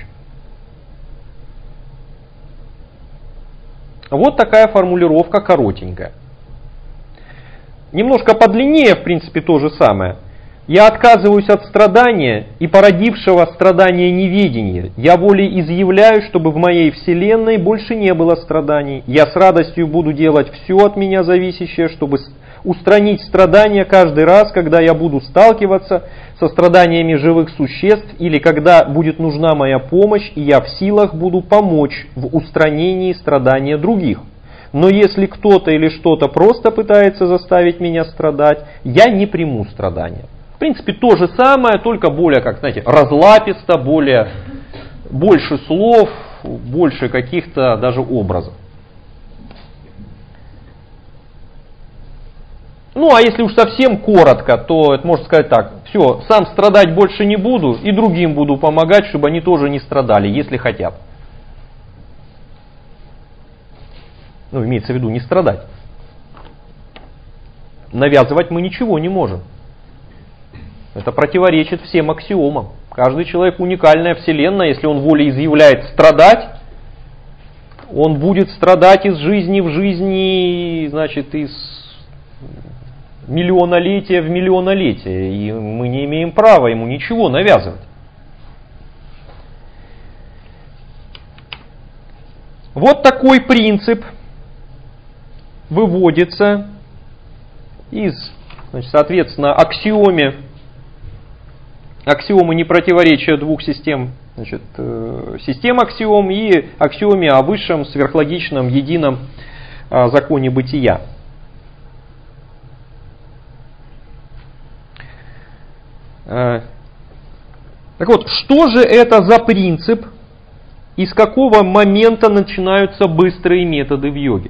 Вот такая формулировка коротенькая. Немножко подлиннее, в принципе, то же самое. Я отказываюсь от страдания и породившего страдания неведения. Я волей изъявляю, чтобы в моей вселенной больше не было страданий. Я с радостью буду делать все от меня зависящее, чтобы устранить страдания каждый раз, когда я буду сталкиваться со страданиями живых существ или когда будет нужна моя помощь, и я в силах буду помочь в устранении страдания других. Но если кто-то или что-то просто пытается заставить меня страдать, я не приму страдания. В принципе, то же самое, только более, как знаете, разлаписто, более, больше слов, больше каких-то даже образов. Ну, а если уж совсем коротко, то это можно сказать так. Все, сам страдать больше не буду, и другим буду помогать, чтобы они тоже не страдали, если хотят. Ну, имеется в виду не страдать. Навязывать мы ничего не можем. Это противоречит всем аксиомам. Каждый человек уникальная вселенная. Если он волеизъявляет страдать, он будет страдать из жизни в жизни, значит, из миллионолетия в миллионолетие. И мы не имеем права ему ничего навязывать. Вот такой принцип выводится из, значит, соответственно, аксиоме, аксиомы непротиворечия двух систем, значит, систем аксиом и аксиоме о высшем сверхлогичном едином законе бытия. Так вот, что же это за принцип, и с какого момента начинаются быстрые методы в йоге?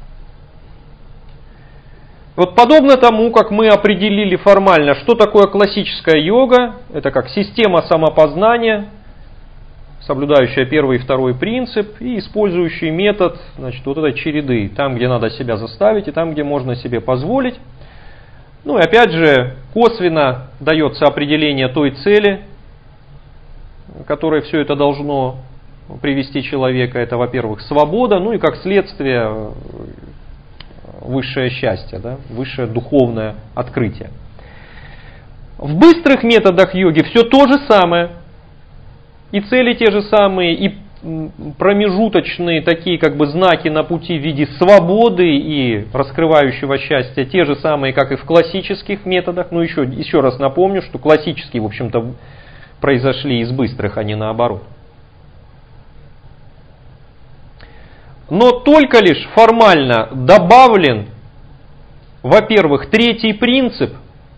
Вот подобно тому, как мы определили формально, что такое классическая йога, это как система самопознания, соблюдающая первый и второй принцип, и использующий метод, значит, вот этой череды, там, где надо себя заставить, и там, где можно себе позволить. Ну и опять же, косвенно дается определение той цели, которой все это должно привести человека. Это, во-первых, свобода, ну и как следствие высшее счастье, да, высшее духовное открытие. В быстрых методах йоги все то же самое. И цели те же самые, и промежуточные такие как бы знаки на пути в виде свободы и раскрывающего счастья те же самые, как и в классических методах. Ну еще, еще раз напомню, что классические, в общем-то, произошли из быстрых, а не наоборот. Но только лишь формально добавлен, во-первых, третий принцип,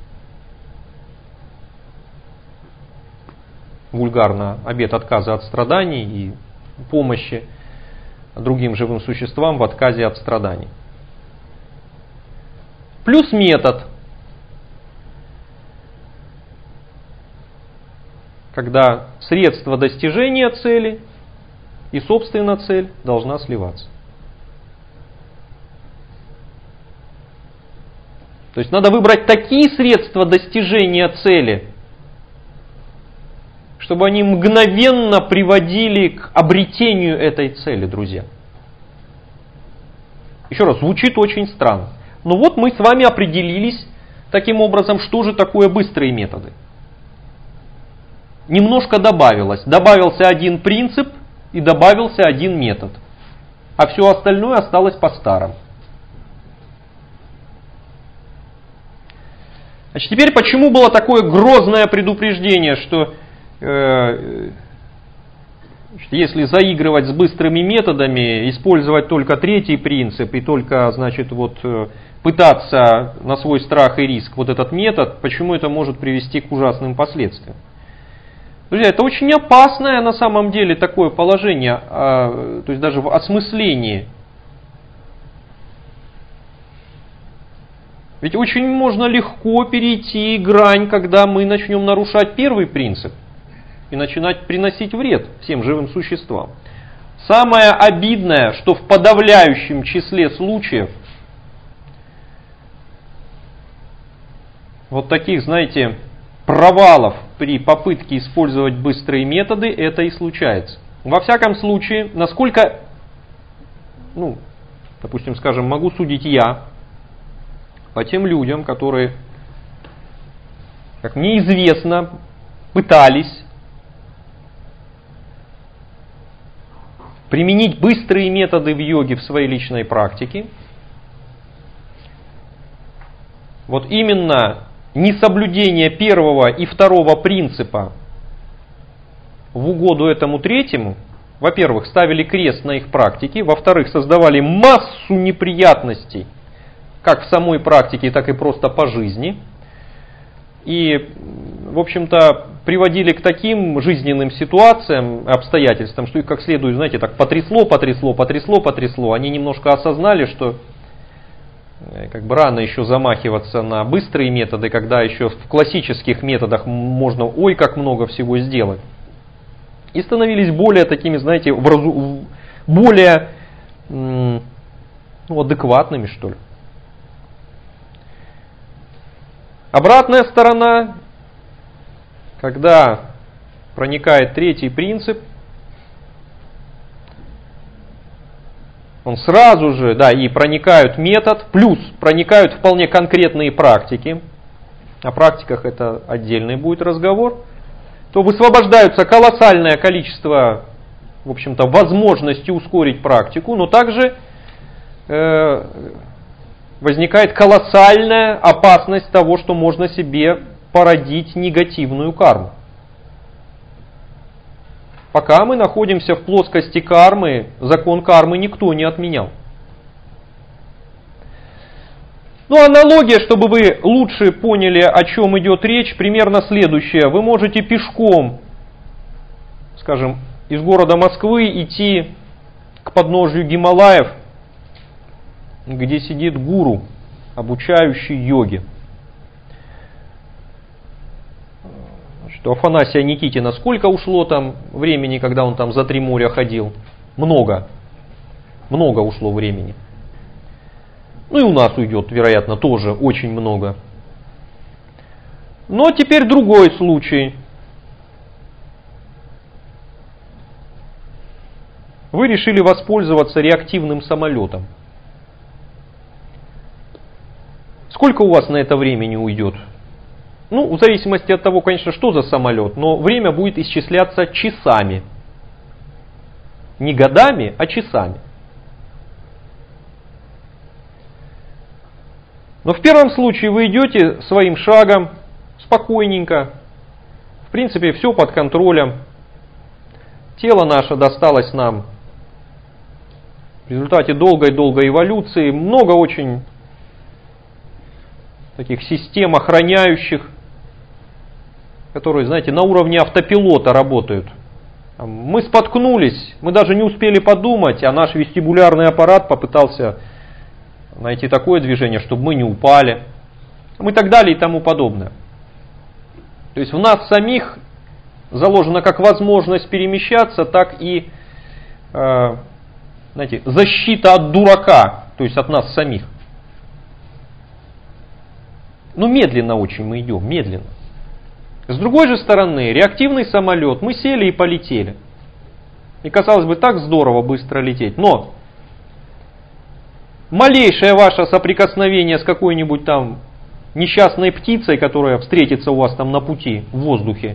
вульгарно обет отказа от страданий и помощи другим живым существам в отказе от страданий. Плюс метод, когда средство достижения цели и, собственно, цель должна сливаться. То есть надо выбрать такие средства достижения цели, чтобы они мгновенно приводили к обретению этой цели, друзья. Еще раз, звучит очень странно. Но вот мы с вами определились таким образом, что же такое быстрые методы. Немножко добавилось. Добавился один принцип и добавился один метод. А все остальное осталось по-старому. Значит, теперь почему было такое грозное предупреждение, что э, если заигрывать с быстрыми методами, использовать только третий принцип и только, значит, вот, пытаться на свой страх и риск вот этот метод, почему это может привести к ужасным последствиям? Друзья, это очень опасное на самом деле такое положение, то есть даже в осмыслении. Ведь очень можно легко перейти грань, когда мы начнем нарушать первый принцип и начинать приносить вред всем живым существам. Самое обидное, что в подавляющем числе случаев вот таких, знаете, провалов при попытке использовать быстрые методы, это и случается. Во всяком случае, насколько, ну, допустим, скажем, могу судить я по тем людям, которые, как мне известно, пытались применить быстрые методы в йоге в своей личной практике. Вот именно несоблюдение первого и второго принципа в угоду этому третьему, во-первых, ставили крест на их практике, во-вторых, создавали массу неприятностей, как в самой практике, так и просто по жизни. И, в общем-то, приводили к таким жизненным ситуациям, обстоятельствам, что их как следует, знаете, так потрясло, потрясло, потрясло, потрясло. Они немножко осознали, что как бы рано еще замахиваться на быстрые методы, когда еще в классических методах можно ой как много всего сделать. И становились более такими, знаете, более ну, адекватными, что ли. Обратная сторона, когда проникает третий принцип, он сразу же, да, и проникают метод, плюс проникают вполне конкретные практики, о практиках это отдельный будет разговор, то высвобождаются колоссальное количество, в общем-то, возможностей ускорить практику, но также э, возникает колоссальная опасность того, что можно себе породить негативную карму. Пока мы находимся в плоскости кармы, закон кармы никто не отменял. Ну, аналогия, чтобы вы лучше поняли, о чем идет речь, примерно следующая. Вы можете пешком, скажем, из города Москвы идти к подножию Гималаев, где сидит гуру, обучающий йоге. Что Афанасия Никитина, сколько ушло там времени, когда он там за три моря ходил? Много. Много ушло времени. Ну и у нас уйдет, вероятно, тоже очень много. Но теперь другой случай. Вы решили воспользоваться реактивным самолетом. Сколько у вас на это времени уйдет? Ну, в зависимости от того, конечно, что за самолет, но время будет исчисляться часами. Не годами, а часами. Но в первом случае вы идете своим шагом, спокойненько. В принципе, все под контролем. Тело наше досталось нам в результате долгой-долгой эволюции. Много очень таких систем охраняющих, которые, знаете, на уровне автопилота работают. Мы споткнулись, мы даже не успели подумать, а наш вестибулярный аппарат попытался найти такое движение, чтобы мы не упали. И так далее и тому подобное. То есть в нас самих заложена как возможность перемещаться, так и э, знаете, защита от дурака, то есть от нас самих. Ну, медленно очень мы идем, медленно. С другой же стороны, реактивный самолет, мы сели и полетели. И казалось бы, так здорово быстро лететь. Но малейшее ваше соприкосновение с какой-нибудь там несчастной птицей, которая встретится у вас там на пути, в воздухе,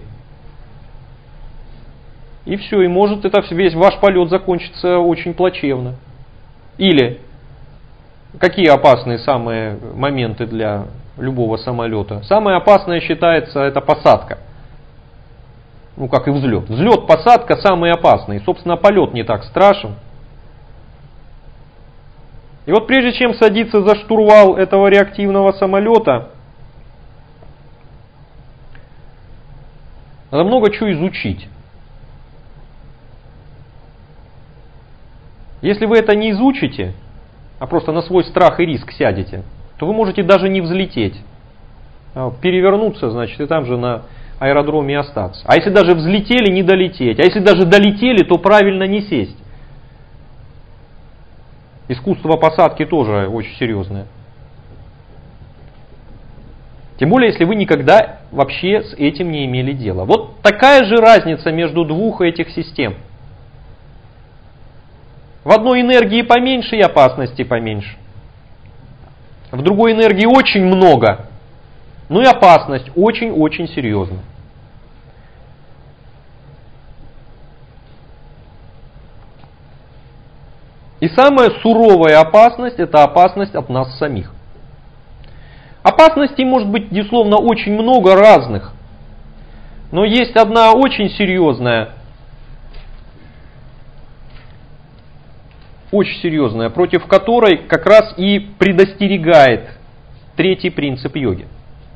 и все, и может это весь ваш полет закончиться очень плачевно. Или какие опасные самые моменты для любого самолета? Самое опасное считается это посадка. Ну, как и взлет. Взлет, посадка самые опасные. Собственно, полет не так страшен. И вот прежде чем садиться за штурвал этого реактивного самолета, надо много чего изучить. Если вы это не изучите, а просто на свой страх и риск сядете, то вы можете даже не взлететь. Перевернуться, значит, и там же на аэродроме остаться. А если даже взлетели, не долететь. А если даже долетели, то правильно не сесть. Искусство посадки тоже очень серьезное. Тем более, если вы никогда вообще с этим не имели дела. Вот такая же разница между двух этих систем. В одной энергии поменьше и опасности поменьше. В другой энергии очень много, но и опасность очень-очень серьезная. И самая суровая опасность – это опасность от нас самих. Опасностей может быть, безусловно, очень много разных. Но есть одна очень серьезная, очень серьезная, против которой как раз и предостерегает третий принцип йоги.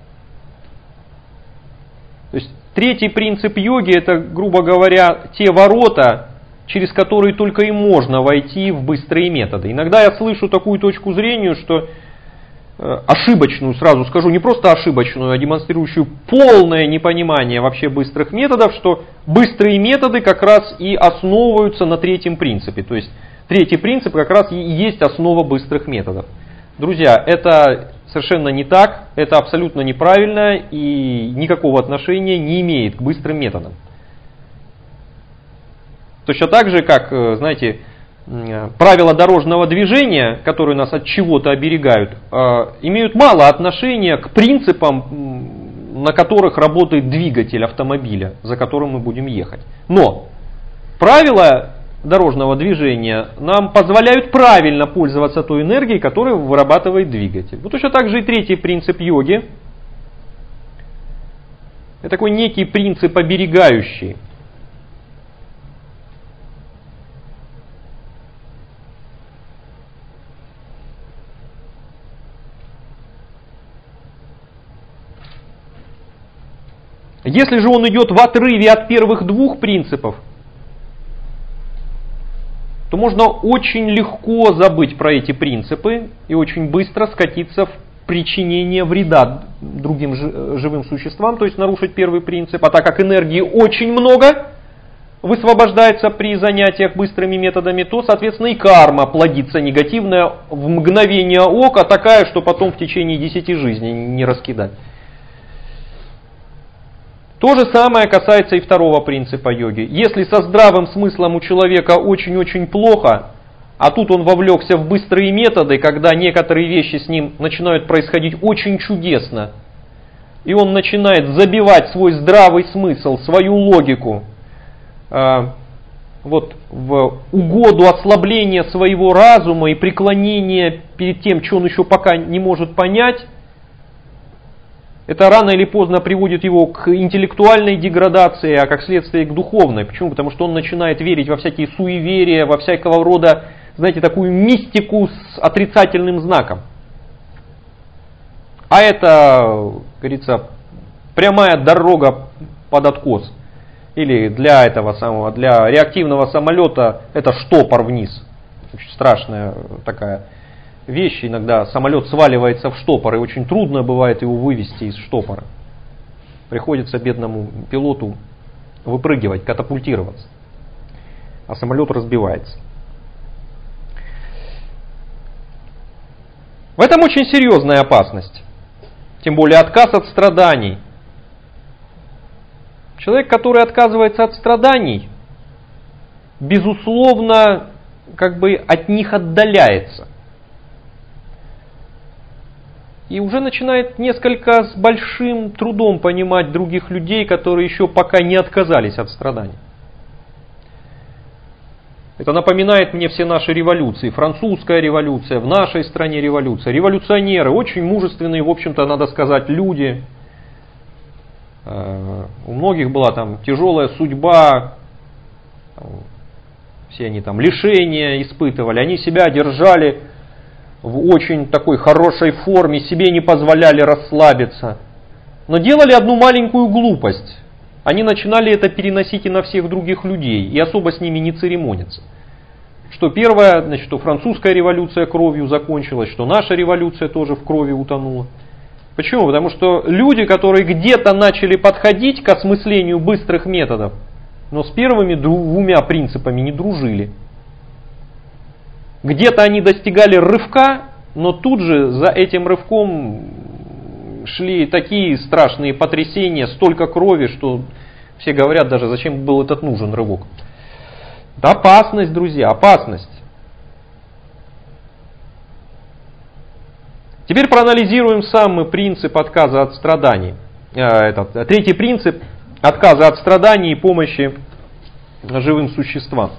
То есть третий принцип йоги – это, грубо говоря, те ворота, через которые только и можно войти в быстрые методы. Иногда я слышу такую точку зрения, что ошибочную, сразу скажу, не просто ошибочную, а демонстрирующую полное непонимание вообще быстрых методов, что быстрые методы как раз и основываются на третьем принципе. То есть третий принцип как раз и есть основа быстрых методов. Друзья, это совершенно не так, это абсолютно неправильно и никакого отношения не имеет к быстрым методам. Точно так же, как, знаете, правила дорожного движения, которые нас от чего-то оберегают, имеют мало отношения к принципам, на которых работает двигатель автомобиля, за которым мы будем ехать. Но правила дорожного движения нам позволяют правильно пользоваться той энергией, которую вырабатывает двигатель. Вот точно так же и третий принцип йоги. Это такой некий принцип оберегающий. Если же он идет в отрыве от первых двух принципов, то можно очень легко забыть про эти принципы и очень быстро скатиться в причинение вреда другим живым существам, то есть нарушить первый принцип. А так как энергии очень много высвобождается при занятиях быстрыми методами, то, соответственно, и карма плодится негативная в мгновение ока, такая, что потом в течение десяти жизней не раскидать. То же самое касается и второго принципа йоги. Если со здравым смыслом у человека очень-очень плохо, а тут он вовлекся в быстрые методы, когда некоторые вещи с ним начинают происходить очень чудесно, и он начинает забивать свой здравый смысл, свою логику, э, вот, в угоду ослабления своего разума и преклонения перед тем, что он еще пока не может понять, это рано или поздно приводит его к интеллектуальной деградации, а как следствие к духовной. Почему? Потому что он начинает верить во всякие суеверия, во всякого рода, знаете, такую мистику с отрицательным знаком. А это, как говорится, прямая дорога под откос. Или для этого самого, для реактивного самолета это штопор вниз. Очень страшная такая вещь, иногда самолет сваливается в штопор, и очень трудно бывает его вывести из штопора. Приходится бедному пилоту выпрыгивать, катапультироваться, а самолет разбивается. В этом очень серьезная опасность, тем более отказ от страданий. Человек, который отказывается от страданий, безусловно, как бы от них отдаляется. И уже начинает несколько с большим трудом понимать других людей, которые еще пока не отказались от страданий. Это напоминает мне все наши революции. Французская революция, в нашей стране революция. Революционеры, очень мужественные, в общем-то, надо сказать, люди. У многих была там тяжелая судьба, все они там лишения испытывали, они себя держали в очень такой хорошей форме, себе не позволяли расслабиться. Но делали одну маленькую глупость. Они начинали это переносить и на всех других людей, и особо с ними не церемониться. что первая, значит, что французская революция кровью закончилась, что наша революция тоже в крови утонула. Почему? Потому что люди, которые где-то начали подходить к осмыслению быстрых методов, но с первыми двумя принципами не дружили. Где-то они достигали рывка, но тут же за этим рывком шли такие страшные потрясения, столько крови, что все говорят даже, зачем был этот нужен рывок. Это опасность, друзья, опасность. Теперь проанализируем самый принцип отказа от страданий. Этот, третий принцип отказа от страданий и помощи живым существам.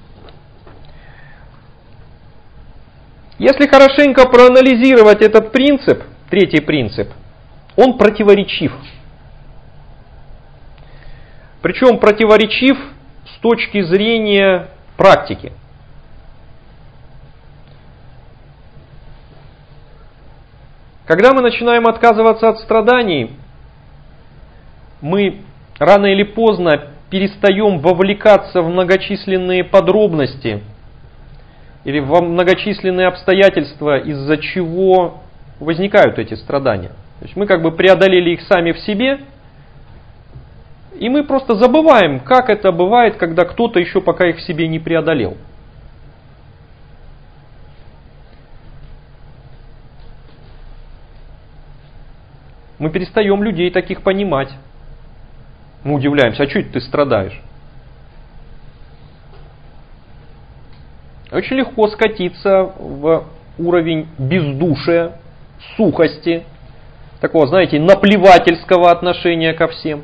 Если хорошенько проанализировать этот принцип, третий принцип, он противоречив. Причем противоречив с точки зрения практики. Когда мы начинаем отказываться от страданий, мы рано или поздно перестаем вовлекаться в многочисленные подробности или в многочисленные обстоятельства, из-за чего возникают эти страдания. То есть мы как бы преодолели их сами в себе, и мы просто забываем, как это бывает, когда кто-то еще пока их в себе не преодолел. Мы перестаем людей таких понимать. Мы удивляемся, а что это ты страдаешь? Очень легко скатиться в уровень бездушия, сухости, такого, знаете, наплевательского отношения ко всем.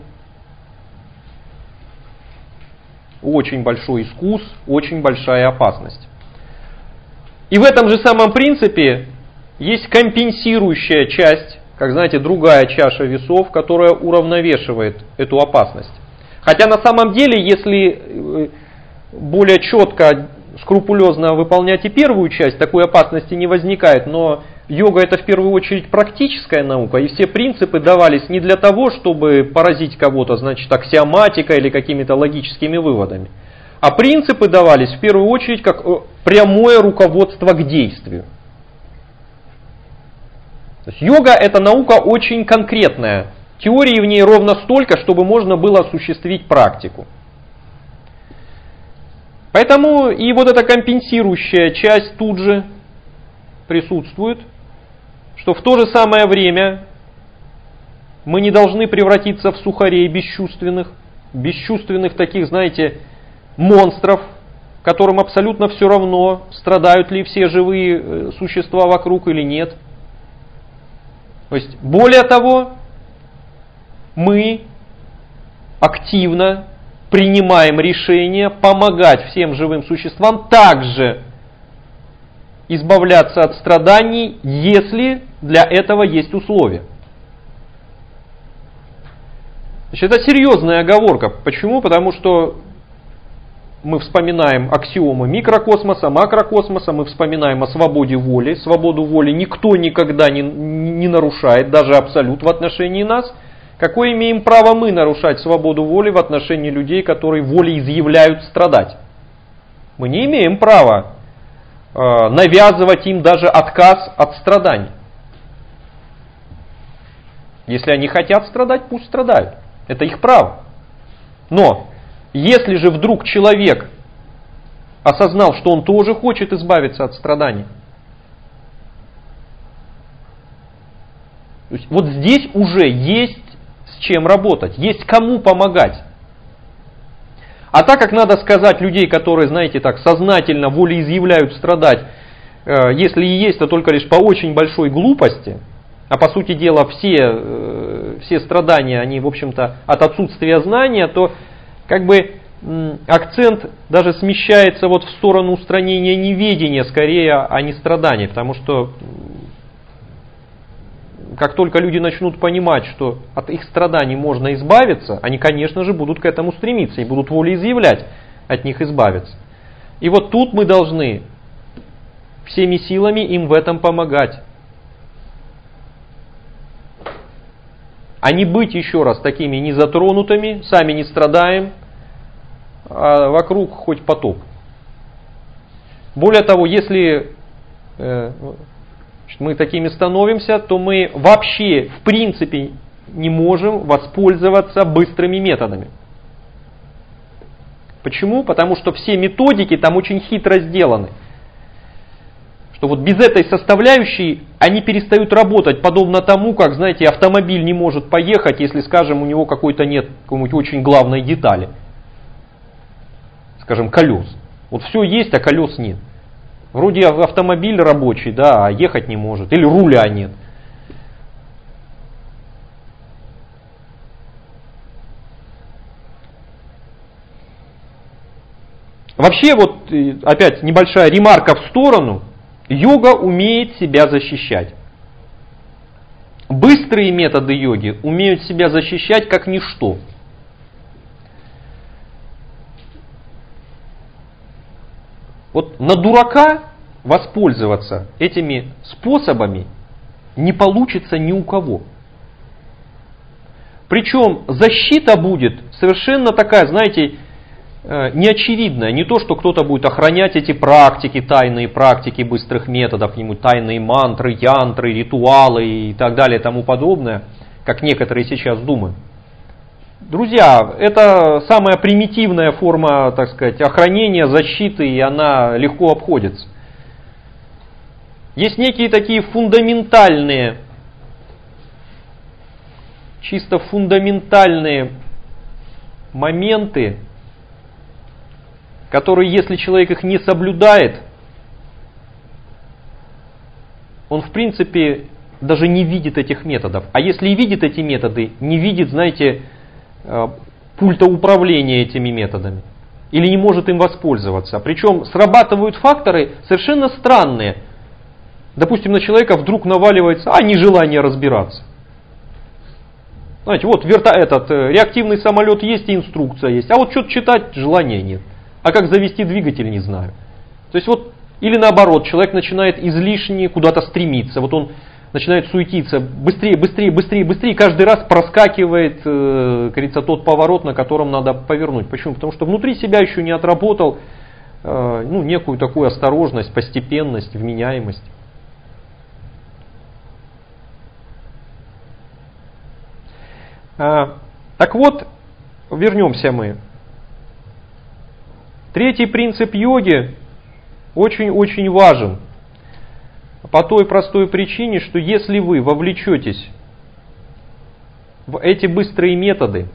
Очень большой искус, очень большая опасность. И в этом же самом принципе есть компенсирующая часть, как знаете, другая чаша весов, которая уравновешивает эту опасность. Хотя на самом деле, если более четко, скрупулезно выполнять и первую часть, такой опасности не возникает. Но йога — это в первую очередь практическая наука, и все принципы давались не для того, чтобы поразить кого-то, значит, аксиоматикой или какими-то логическими выводами. А принципы давались в первую очередь как прямое руководство к действию. То есть йога — это наука очень конкретная. Теории в ней ровно столько, чтобы можно было осуществить практику. Поэтому и вот эта компенсирующая часть тут же присутствует, что в то же самое время мы не должны превратиться в сухарей бесчувственных, бесчувственных таких, знаете, монстров, которым абсолютно все равно, страдают ли все живые существа вокруг или нет. То есть, более того, мы активно принимаем решение помогать всем живым существам также избавляться от страданий, если для этого есть условия. Значит, это серьезная оговорка. Почему? Потому что мы вспоминаем аксиомы микрокосмоса, макрокосмоса, мы вспоминаем о свободе воли. Свободу воли никто никогда не, не нарушает, даже абсолют в отношении нас. Какое имеем право мы нарушать свободу воли в отношении людей, которые волеизъявляют страдать? Мы не имеем права э, навязывать им даже отказ от страданий. Если они хотят страдать, пусть страдают. Это их право. Но если же вдруг человек осознал, что он тоже хочет избавиться от страданий, то есть вот здесь уже есть с чем работать, есть кому помогать. А так как надо сказать людей, которые, знаете, так сознательно волеизъявляют страдать, э, если и есть, то только лишь по очень большой глупости, а по сути дела все, э, все страдания, они, в общем-то, от отсутствия знания, то как бы м, акцент даже смещается вот в сторону устранения неведения, скорее, а не страдания, потому что как только люди начнут понимать, что от их страданий можно избавиться, они, конечно же, будут к этому стремиться и будут волеизъявлять от них избавиться. И вот тут мы должны всеми силами им в этом помогать. А не быть еще раз такими незатронутыми, сами не страдаем, а вокруг хоть потоп. Более того, если э, мы такими становимся, то мы вообще в принципе не можем воспользоваться быстрыми методами. Почему? Потому что все методики там очень хитро сделаны. Что вот без этой составляющей они перестают работать, подобно тому, как, знаете, автомобиль не может поехать, если, скажем, у него какой-то нет какой-нибудь очень главной детали. Скажем, колес. Вот все есть, а колес нет. Вроде автомобиль рабочий, да, а ехать не может. Или руля нет. Вообще, вот опять небольшая ремарка в сторону. Йога умеет себя защищать. Быстрые методы йоги умеют себя защищать как ничто. Вот на дурака воспользоваться этими способами не получится ни у кого. Причем защита будет совершенно такая, знаете, неочевидная. Не то, что кто-то будет охранять эти практики, тайные практики быстрых методов, какие-нибудь тайные мантры, янтры, ритуалы и так далее и тому подобное, как некоторые сейчас думают. Друзья, это самая примитивная форма, так сказать, охранения, защиты, и она легко обходится. Есть некие такие фундаментальные, чисто фундаментальные моменты, которые, если человек их не соблюдает, он в принципе даже не видит этих методов. А если и видит эти методы, не видит, знаете, пульта управления этими методами. Или не может им воспользоваться. Причем срабатывают факторы совершенно странные. Допустим, на человека вдруг наваливается, а нежелание разбираться. Знаете, вот верта, этот реактивный самолет есть и инструкция есть, а вот что-то читать желания нет. А как завести двигатель, не знаю. То есть вот, или наоборот, человек начинает излишне куда-то стремиться. Вот он начинает суетиться, быстрее, быстрее, быстрее, быстрее, каждый раз проскакивает, э, говорится, тот поворот, на котором надо повернуть. Почему? Потому что внутри себя еще не отработал э, ну, некую такую осторожность, постепенность, вменяемость. А, так вот, вернемся мы. Третий принцип йоги очень-очень важен. По той простой причине, что если вы вовлечетесь в эти быстрые методы,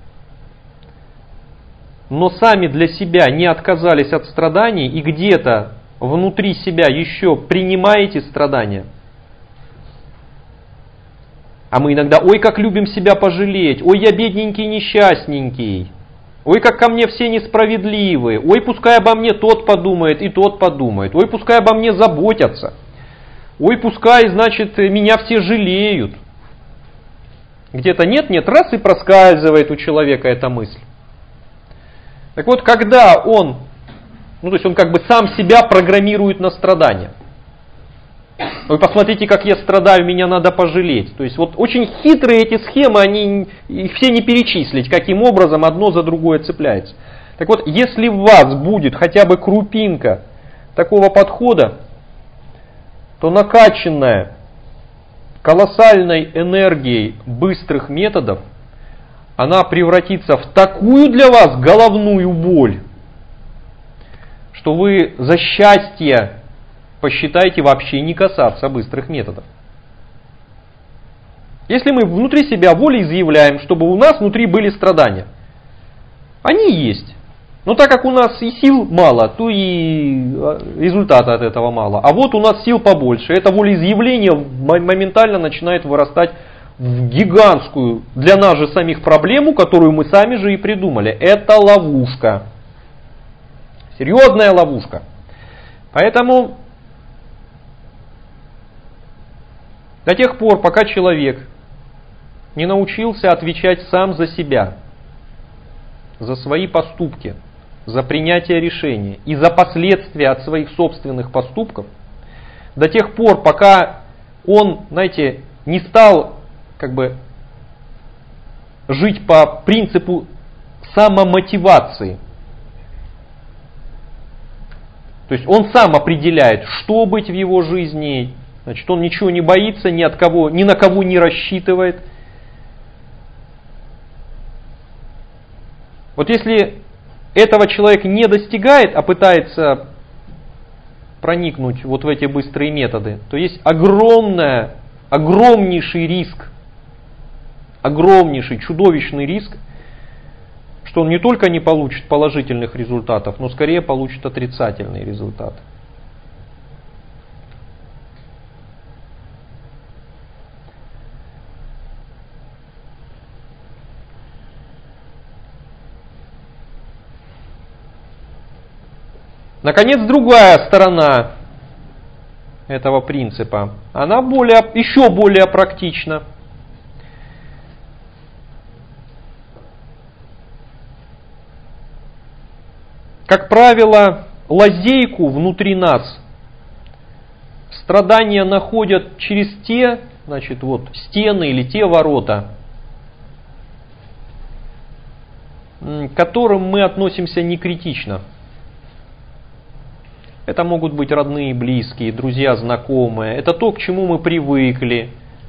но сами для себя не отказались от страданий и где-то внутри себя еще принимаете страдания, а мы иногда, ой, как любим себя пожалеть, ой, я бедненький, несчастненький, ой, как ко мне все несправедливы, ой, пускай обо мне тот подумает и тот подумает, ой, пускай обо мне заботятся. Ой, пускай, значит, меня все жалеют. Где-то нет-нет, раз и проскальзывает у человека эта мысль. Так вот, когда он, ну то есть он как бы сам себя программирует на страдания. Вы посмотрите, как я страдаю, меня надо пожалеть. То есть вот очень хитрые эти схемы, они их все не перечислить, каким образом одно за другое цепляется. Так вот, если в вас будет хотя бы крупинка такого подхода, то накачанная колоссальной энергией быстрых методов, она превратится в такую для вас головную боль, что вы за счастье посчитаете вообще не касаться быстрых методов. Если мы внутри себя волеизъявляем, чтобы у нас внутри были страдания, они есть. Но так как у нас и сил мало, то и результата от этого мало. А вот у нас сил побольше. Это волеизъявление моментально начинает вырастать в гигантскую для нас же самих проблему, которую мы сами же и придумали. Это ловушка. Серьезная ловушка. Поэтому до тех пор, пока человек не научился отвечать сам за себя, за свои поступки, за принятие решения и за последствия от своих собственных поступков, до тех пор, пока он, знаете, не стал как бы жить по принципу самомотивации, То есть он сам определяет, что быть в его жизни. Значит, он ничего не боится, ни от кого, ни на кого не рассчитывает. Вот если этого человек не достигает, а пытается проникнуть вот в эти быстрые методы, то есть огромная, огромнейший риск, огромнейший, чудовищный риск, что он не только не получит положительных результатов, но скорее получит отрицательные результаты. Наконец, другая сторона этого принципа, она более, еще более практична. Как правило, лазейку внутри нас страдания находят через те, значит, вот, стены или те ворота, к которым мы относимся некритично. Это могут быть родные, близкие, друзья, знакомые. Это то, к чему мы привыкли.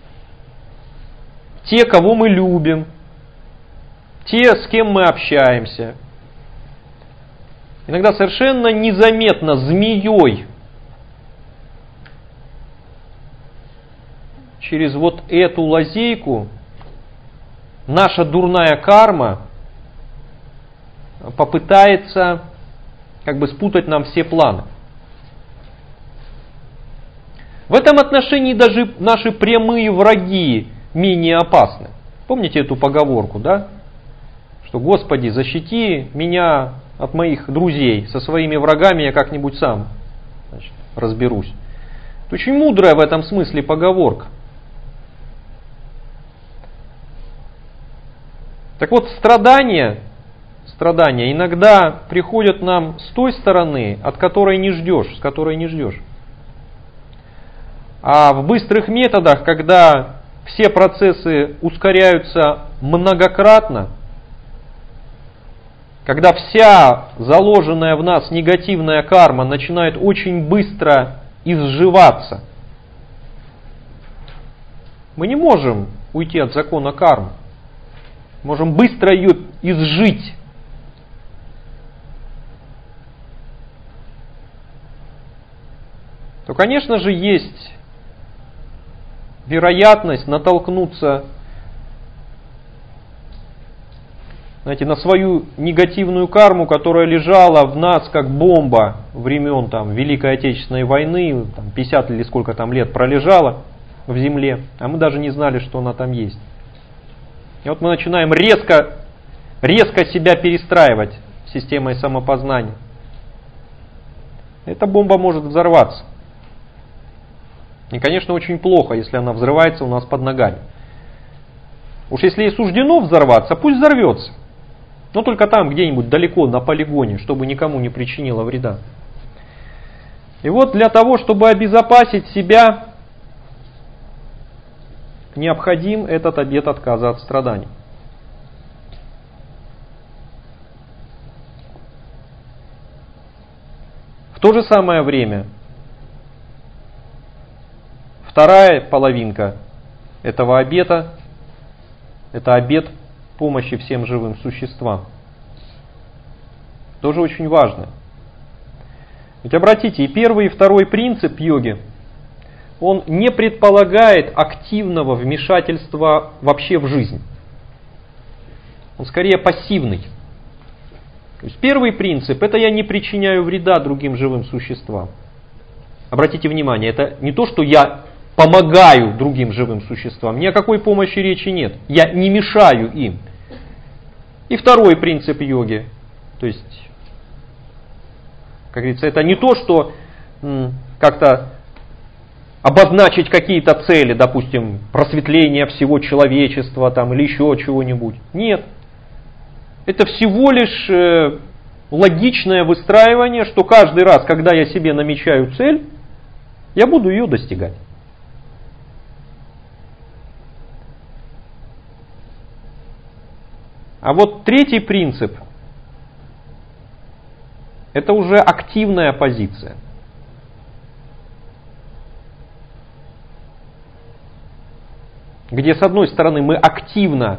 Те, кого мы любим. Те, с кем мы общаемся. Иногда совершенно незаметно змеей через вот эту лазейку наша дурная карма попытается как бы спутать нам все планы. В этом отношении даже наши прямые враги менее опасны. Помните эту поговорку, да? Что Господи, защити меня от моих друзей, со своими врагами я как-нибудь сам, значит, разберусь. Это очень мудрая в этом смысле поговорка. Так вот, страдания, страдания иногда приходят нам с той стороны, от которой не ждешь, с которой не ждешь. А в быстрых методах, когда все процессы ускоряются многократно, когда вся заложенная в нас негативная карма начинает очень быстро изживаться, мы не можем уйти от закона кармы. Можем быстро ее изжить. То, конечно же, есть вероятность натолкнуться, знаете, на свою негативную карму, которая лежала в нас как бомба времен там, Великой Отечественной войны, там, пятьдесят или сколько там лет пролежала в земле, а мы даже не знали, что она там есть. И вот мы начинаем резко, резко себя перестраивать системой самопознания. Эта бомба может взорваться. И, конечно, очень плохо, если она взрывается у нас под ногами. Уж если ей суждено взорваться, пусть взорвется. Но только там, где-нибудь далеко, на полигоне, чтобы никому не причинило вреда. И вот для того, чтобы обезопасить себя, необходим этот обет отказа от страданий. В то же самое время, вторая половинка этого обета – это обет помощи всем живым существам. Тоже очень важно. Ведь обратите, и первый, и второй принцип йоги, он не предполагает активного вмешательства вообще в жизнь. Он скорее пассивный. То есть первый принцип – это я не причиняю вреда другим живым существам. Обратите внимание, это не то, что я помогаю другим живым существам. Ни о какой помощи речи нет. Я не мешаю им. И второй принцип йоги. То есть, как говорится, это не то, что м, как-то обозначить какие-то цели, допустим, просветление всего человечества там, или еще чего-нибудь. Нет. Это всего лишь э, логичное выстраивание, что каждый раз, когда я себе намечаю цель, я буду ее достигать. А вот третий принцип – Это уже активная позиция. Где с одной стороны мы активно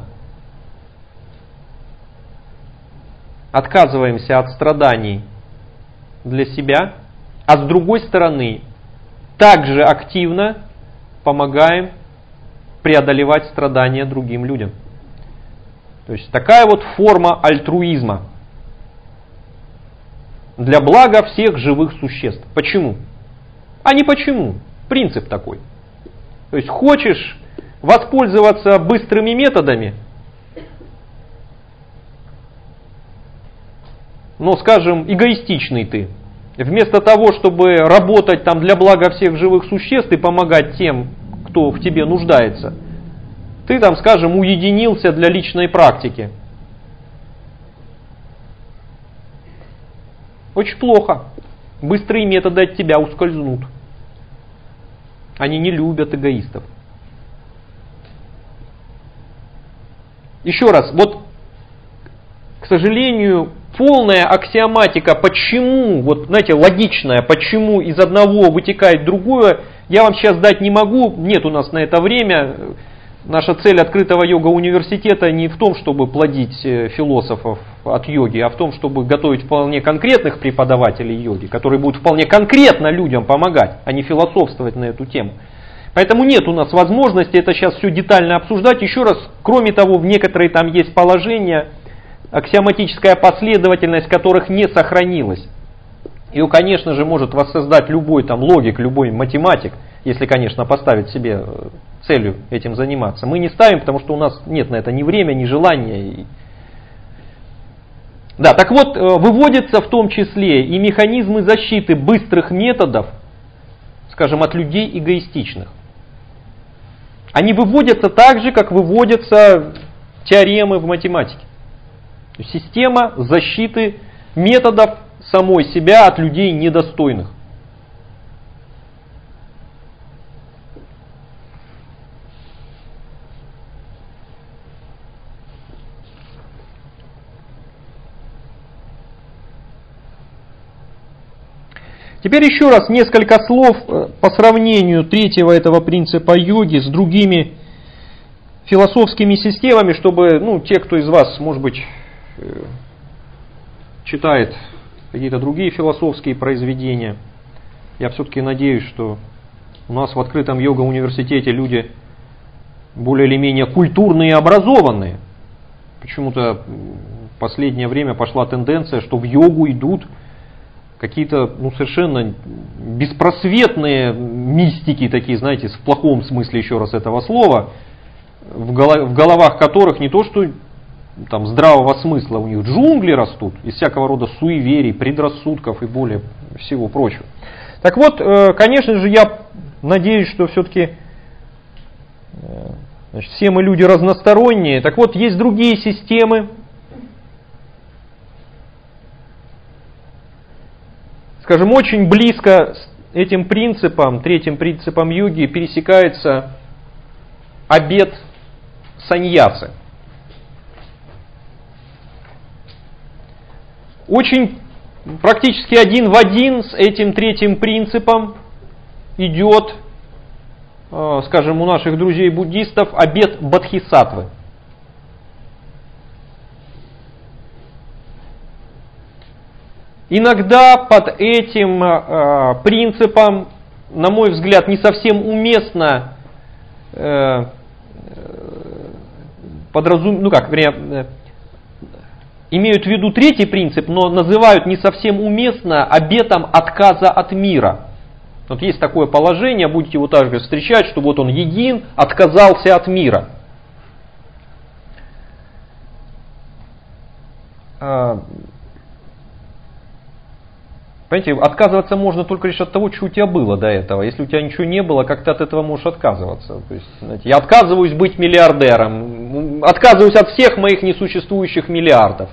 отказываемся от страданий для себя, а с другой стороны также активно помогаем преодолевать страдания другим людям. То есть такая вот форма альтруизма для блага всех живых существ. Почему? А не почему. Принцип такой. То есть хочешь воспользоваться быстрыми методами, но, скажем, эгоистичный ты. Вместо того, чтобы работать там для блага всех живых существ и помогать тем, кто в тебе нуждается, ты там, скажем, уединился для личной практики. Очень плохо. Быстрые методы от тебя ускользнут. Они не любят эгоистов. Еще раз, вот, к сожалению, полная аксиоматика, почему, вот, знаете, логичная, почему из одного вытекает другое, я вам сейчас дать не могу, нет у нас на это время. Наша цель открытого йога-университета не в том, чтобы плодить философов от йоги, а в том, чтобы готовить вполне конкретных преподавателей йоги, которые будут вполне конкретно людям помогать, а не философствовать на эту тему. Поэтому нет у нас возможности это сейчас все детально обсуждать. Еще раз, кроме того, в некоторые там есть положения, аксиоматическая последовательность которых не сохранилась. Ее, конечно же, может воссоздать любой там логик, любой математик, если, конечно, поставить себе целью этим заниматься. Мы не ставим, потому что у нас нет на это ни времени, ни желания. Да, так вот, выводятся в том числе и механизмы защиты быстрых методов, скажем, от людей эгоистичных. Они выводятся так же, как выводятся теоремы в математике. Система защиты методов самой себя от людей недостойных. Теперь еще раз несколько слов по сравнению третьего этого принципа йоги с другими философскими системами, чтобы ну, те, кто из вас, может быть, читает какие-то другие философские произведения, я все-таки надеюсь, что у нас в открытом йога-университете люди более или менее культурные и образованные. Почему-то в последнее время пошла тенденция, что в йогу идут какие-то ну, совершенно беспросветные мистики, такие, знаете, в плохом смысле еще раз этого слова, в головах которых не то, что там здравого смысла, у них джунгли растут, из всякого рода суеверий, предрассудков и более всего прочего. Так вот, конечно же, я надеюсь, что все-таки значит, все мы люди разносторонние. Так вот, есть другие системы, скажем, очень близко с этим принципом, третьим принципом йоги, пересекается обет саньясы. Очень практически один в один с этим третьим принципом идет, скажем, у наших друзей-буддистов обет бодхисаттвы. Иногда под этим э, принципом, на мой взгляд, не совсем уместно э, подразум... ну как, вернее, э, имеют в виду третий принцип, но называют не совсем уместно обетом отказа от мира. Вот есть такое положение, будете его также встречать, что вот он един, отказался от мира. Понимаете, отказываться можно только лишь от того, что у тебя было до этого. Если у тебя ничего не было, как ты от этого можешь отказываться? То есть, знаете, я отказываюсь быть миллиардером, отказываюсь от всех моих несуществующих миллиардов.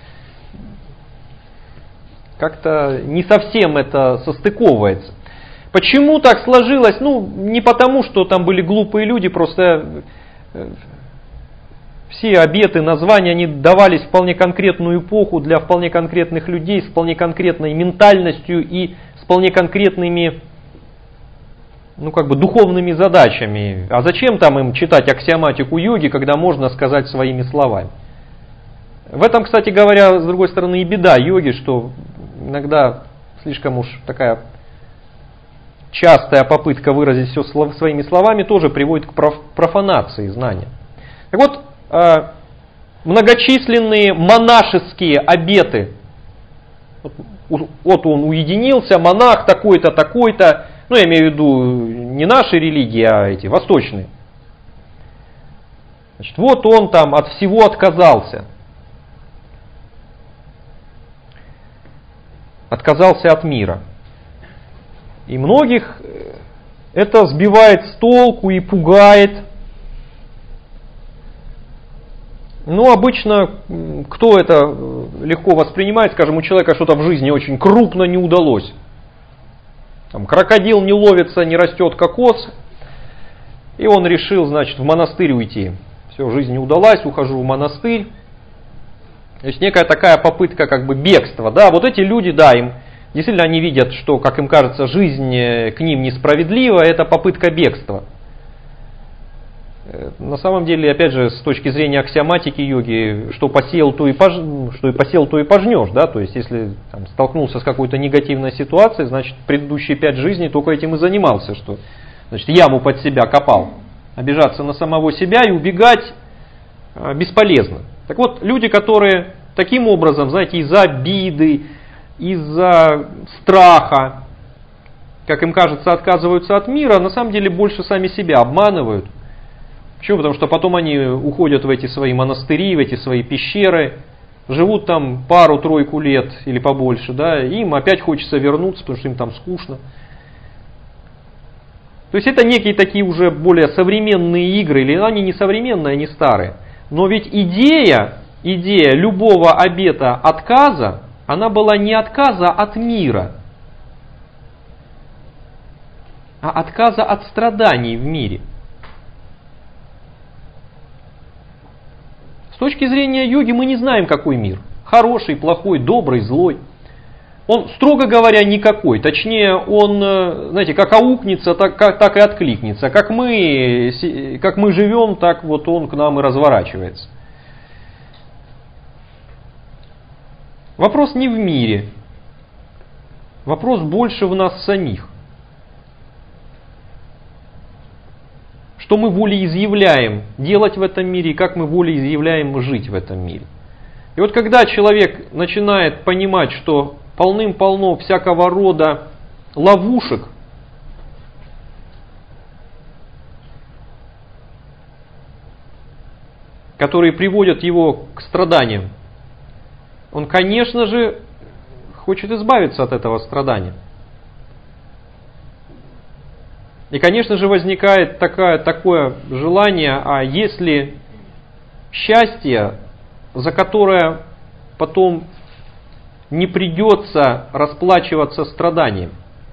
Как-то не совсем это состыковывается. Почему так сложилось? Ну, не потому, что там были глупые люди, просто Все обеты, названия, они давались в вполне конкретную эпоху для вполне конкретных людей, с вполне конкретной ментальностью и с вполне конкретными, ну, как бы духовными задачами. А зачем там им читать аксиоматику йоги, когда можно сказать своими словами? В этом, кстати говоря, с другой стороны и беда йоги, что иногда слишком уж такая частая попытка выразить все своими словами тоже приводит к профанации знания. Так вот, многочисленные монашеские обеты, вот он уединился, монах такой-то, такой-то, ну я имею в виду не наши религии, а эти восточные. Значит, вот он там от всего отказался. Отказался от мира. И многих это сбивает с толку и пугает. Ну, обычно, кто это легко воспринимает, скажем, у человека что-то в жизни очень крупно не удалось. Там, крокодил не ловится, не растет кокос. И он решил, значит, в монастырь уйти. Все, жизнь не удалась, ухожу в монастырь. То есть некая такая попытка как бы бегства. Да, вот эти люди, да, им действительно они видят, что, как им кажется, жизнь к ним несправедлива, это попытка бегства. На самом деле, опять же, с точки зрения аксиоматики йоги, что посеял, то и, пож... что и, посеял, то и пожнешь. Да? То есть, если там, столкнулся с какой-то негативной ситуацией, значит, предыдущие пять жизней только этим и занимался, что значит, яму под себя копал. Обижаться на самого себя и убегать бесполезно. Так вот, люди, которые таким образом, знаете, из-за обиды, из-за страха, как им кажется, отказываются от мира, на самом деле больше сами себя обманывают. Почему? Потому что потом они уходят в эти свои монастыри, в эти свои пещеры, живут там пару-тройку лет или побольше, да, и им опять хочется вернуться, потому что им там скучно. То есть это некие такие уже более современные игры, или они не современные, они старые. Но ведь идея, идея любого обета отказа, она была не отказа от мира, а отказа от страданий в мире. С точки зрения йоги мы не знаем, какой мир. Хороший, плохой, добрый, злой. Он, строго говоря, никакой. Точнее, он, знаете, как аукнется, так, как, так и откликнется. Как мы, как мы живем, так вот он к нам и разворачивается. Вопрос не в мире. Вопрос больше в нас самих. Что мы волеизъявляем делать в этом мире, и как мы волеизъявляем жить в этом мире. И вот когда человек начинает понимать, что полным-полно всякого рода ловушек, которые приводят его к страданиям, он, конечно же, хочет избавиться от этого страдания. И, конечно же, возникает такое, такое желание, а если счастье, за которое потом не придется расплачиваться страданием.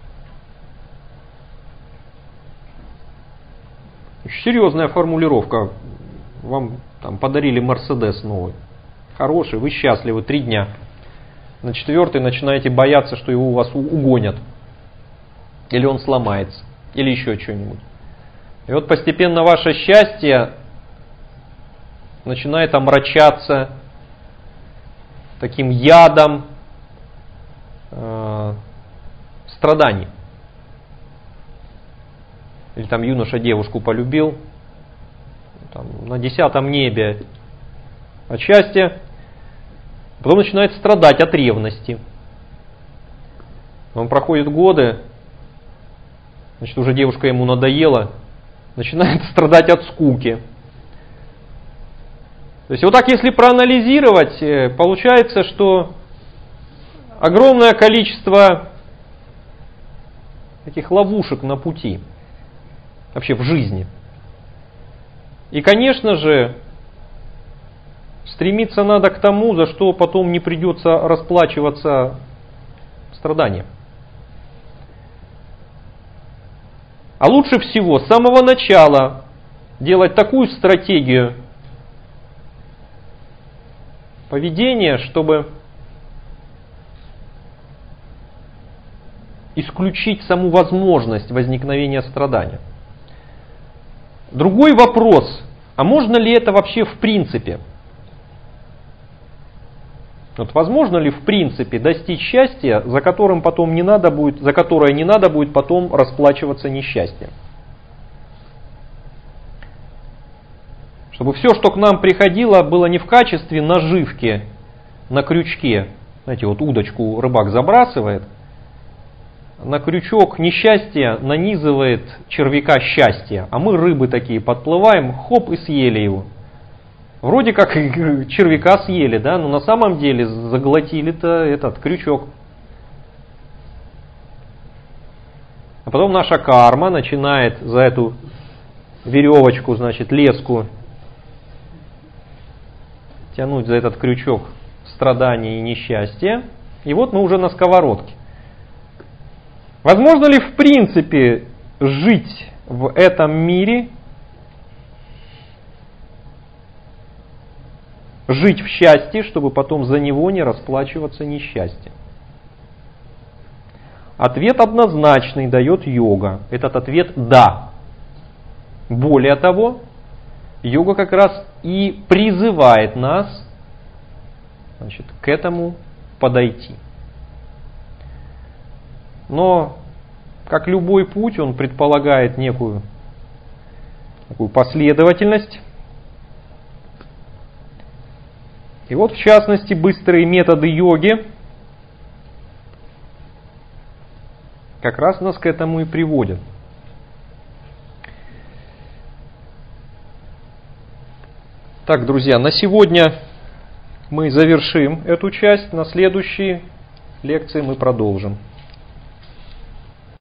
Серьезная формулировка. Вам там подарили Мерседес новый. Хороший, вы счастливы три дня. На четвертый начинаете бояться, что его у вас угонят. Или он сломается. Или еще что-нибудь. И вот постепенно ваше счастье начинает омрачаться таким ядом э, страданий. Или там юноша девушку полюбил, там, на десятом небе от счастья, потом начинает страдать от ревности. Он проходит годы, значит, уже девушка ему надоела, начинает страдать от скуки. То есть вот так, если проанализировать, получается, что огромное количество таких ловушек на пути, вообще в жизни. И, конечно же, стремиться надо к тому, за что потом не придется расплачиваться страданием. А лучше всего с самого начала делать такую стратегию поведение, чтобы исключить саму возможность возникновения страдания. Другой вопрос, а можно ли это вообще в принципе? Вот возможно ли в принципе достичь счастья, за которым потом не надо будет, за которое не надо будет потом расплачиваться несчастьем? Чтобы все, что к нам приходило, было не в качестве наживки на крючке. Знаете, вот удочку рыбак забрасывает, на крючок несчастья нанизывает червяка счастья, а мы рыбы такие подплываем, хоп, и съели его. Вроде как червяка съели, да, но на самом деле заглотили-то этот крючок. А потом наша карма начинает за эту веревочку, значит, леску тянуть за этот крючок страдания и несчастья. И вот мы уже на сковородке. Возможно ли в принципе жить в этом мире, жить в счастье, чтобы потом за него не расплачиваться несчастьем? Ответ однозначный дает йога. Этот ответ да. Более того, йога как раз и призывает нас, значит, к этому подойти. Но, как любой путь, он предполагает некую такую последовательность. И вот, в частности, быстрые методы йоги как раз нас к этому и приводят. Так, друзья, на сегодня мы завершим эту часть. На следующей лекции мы продолжим.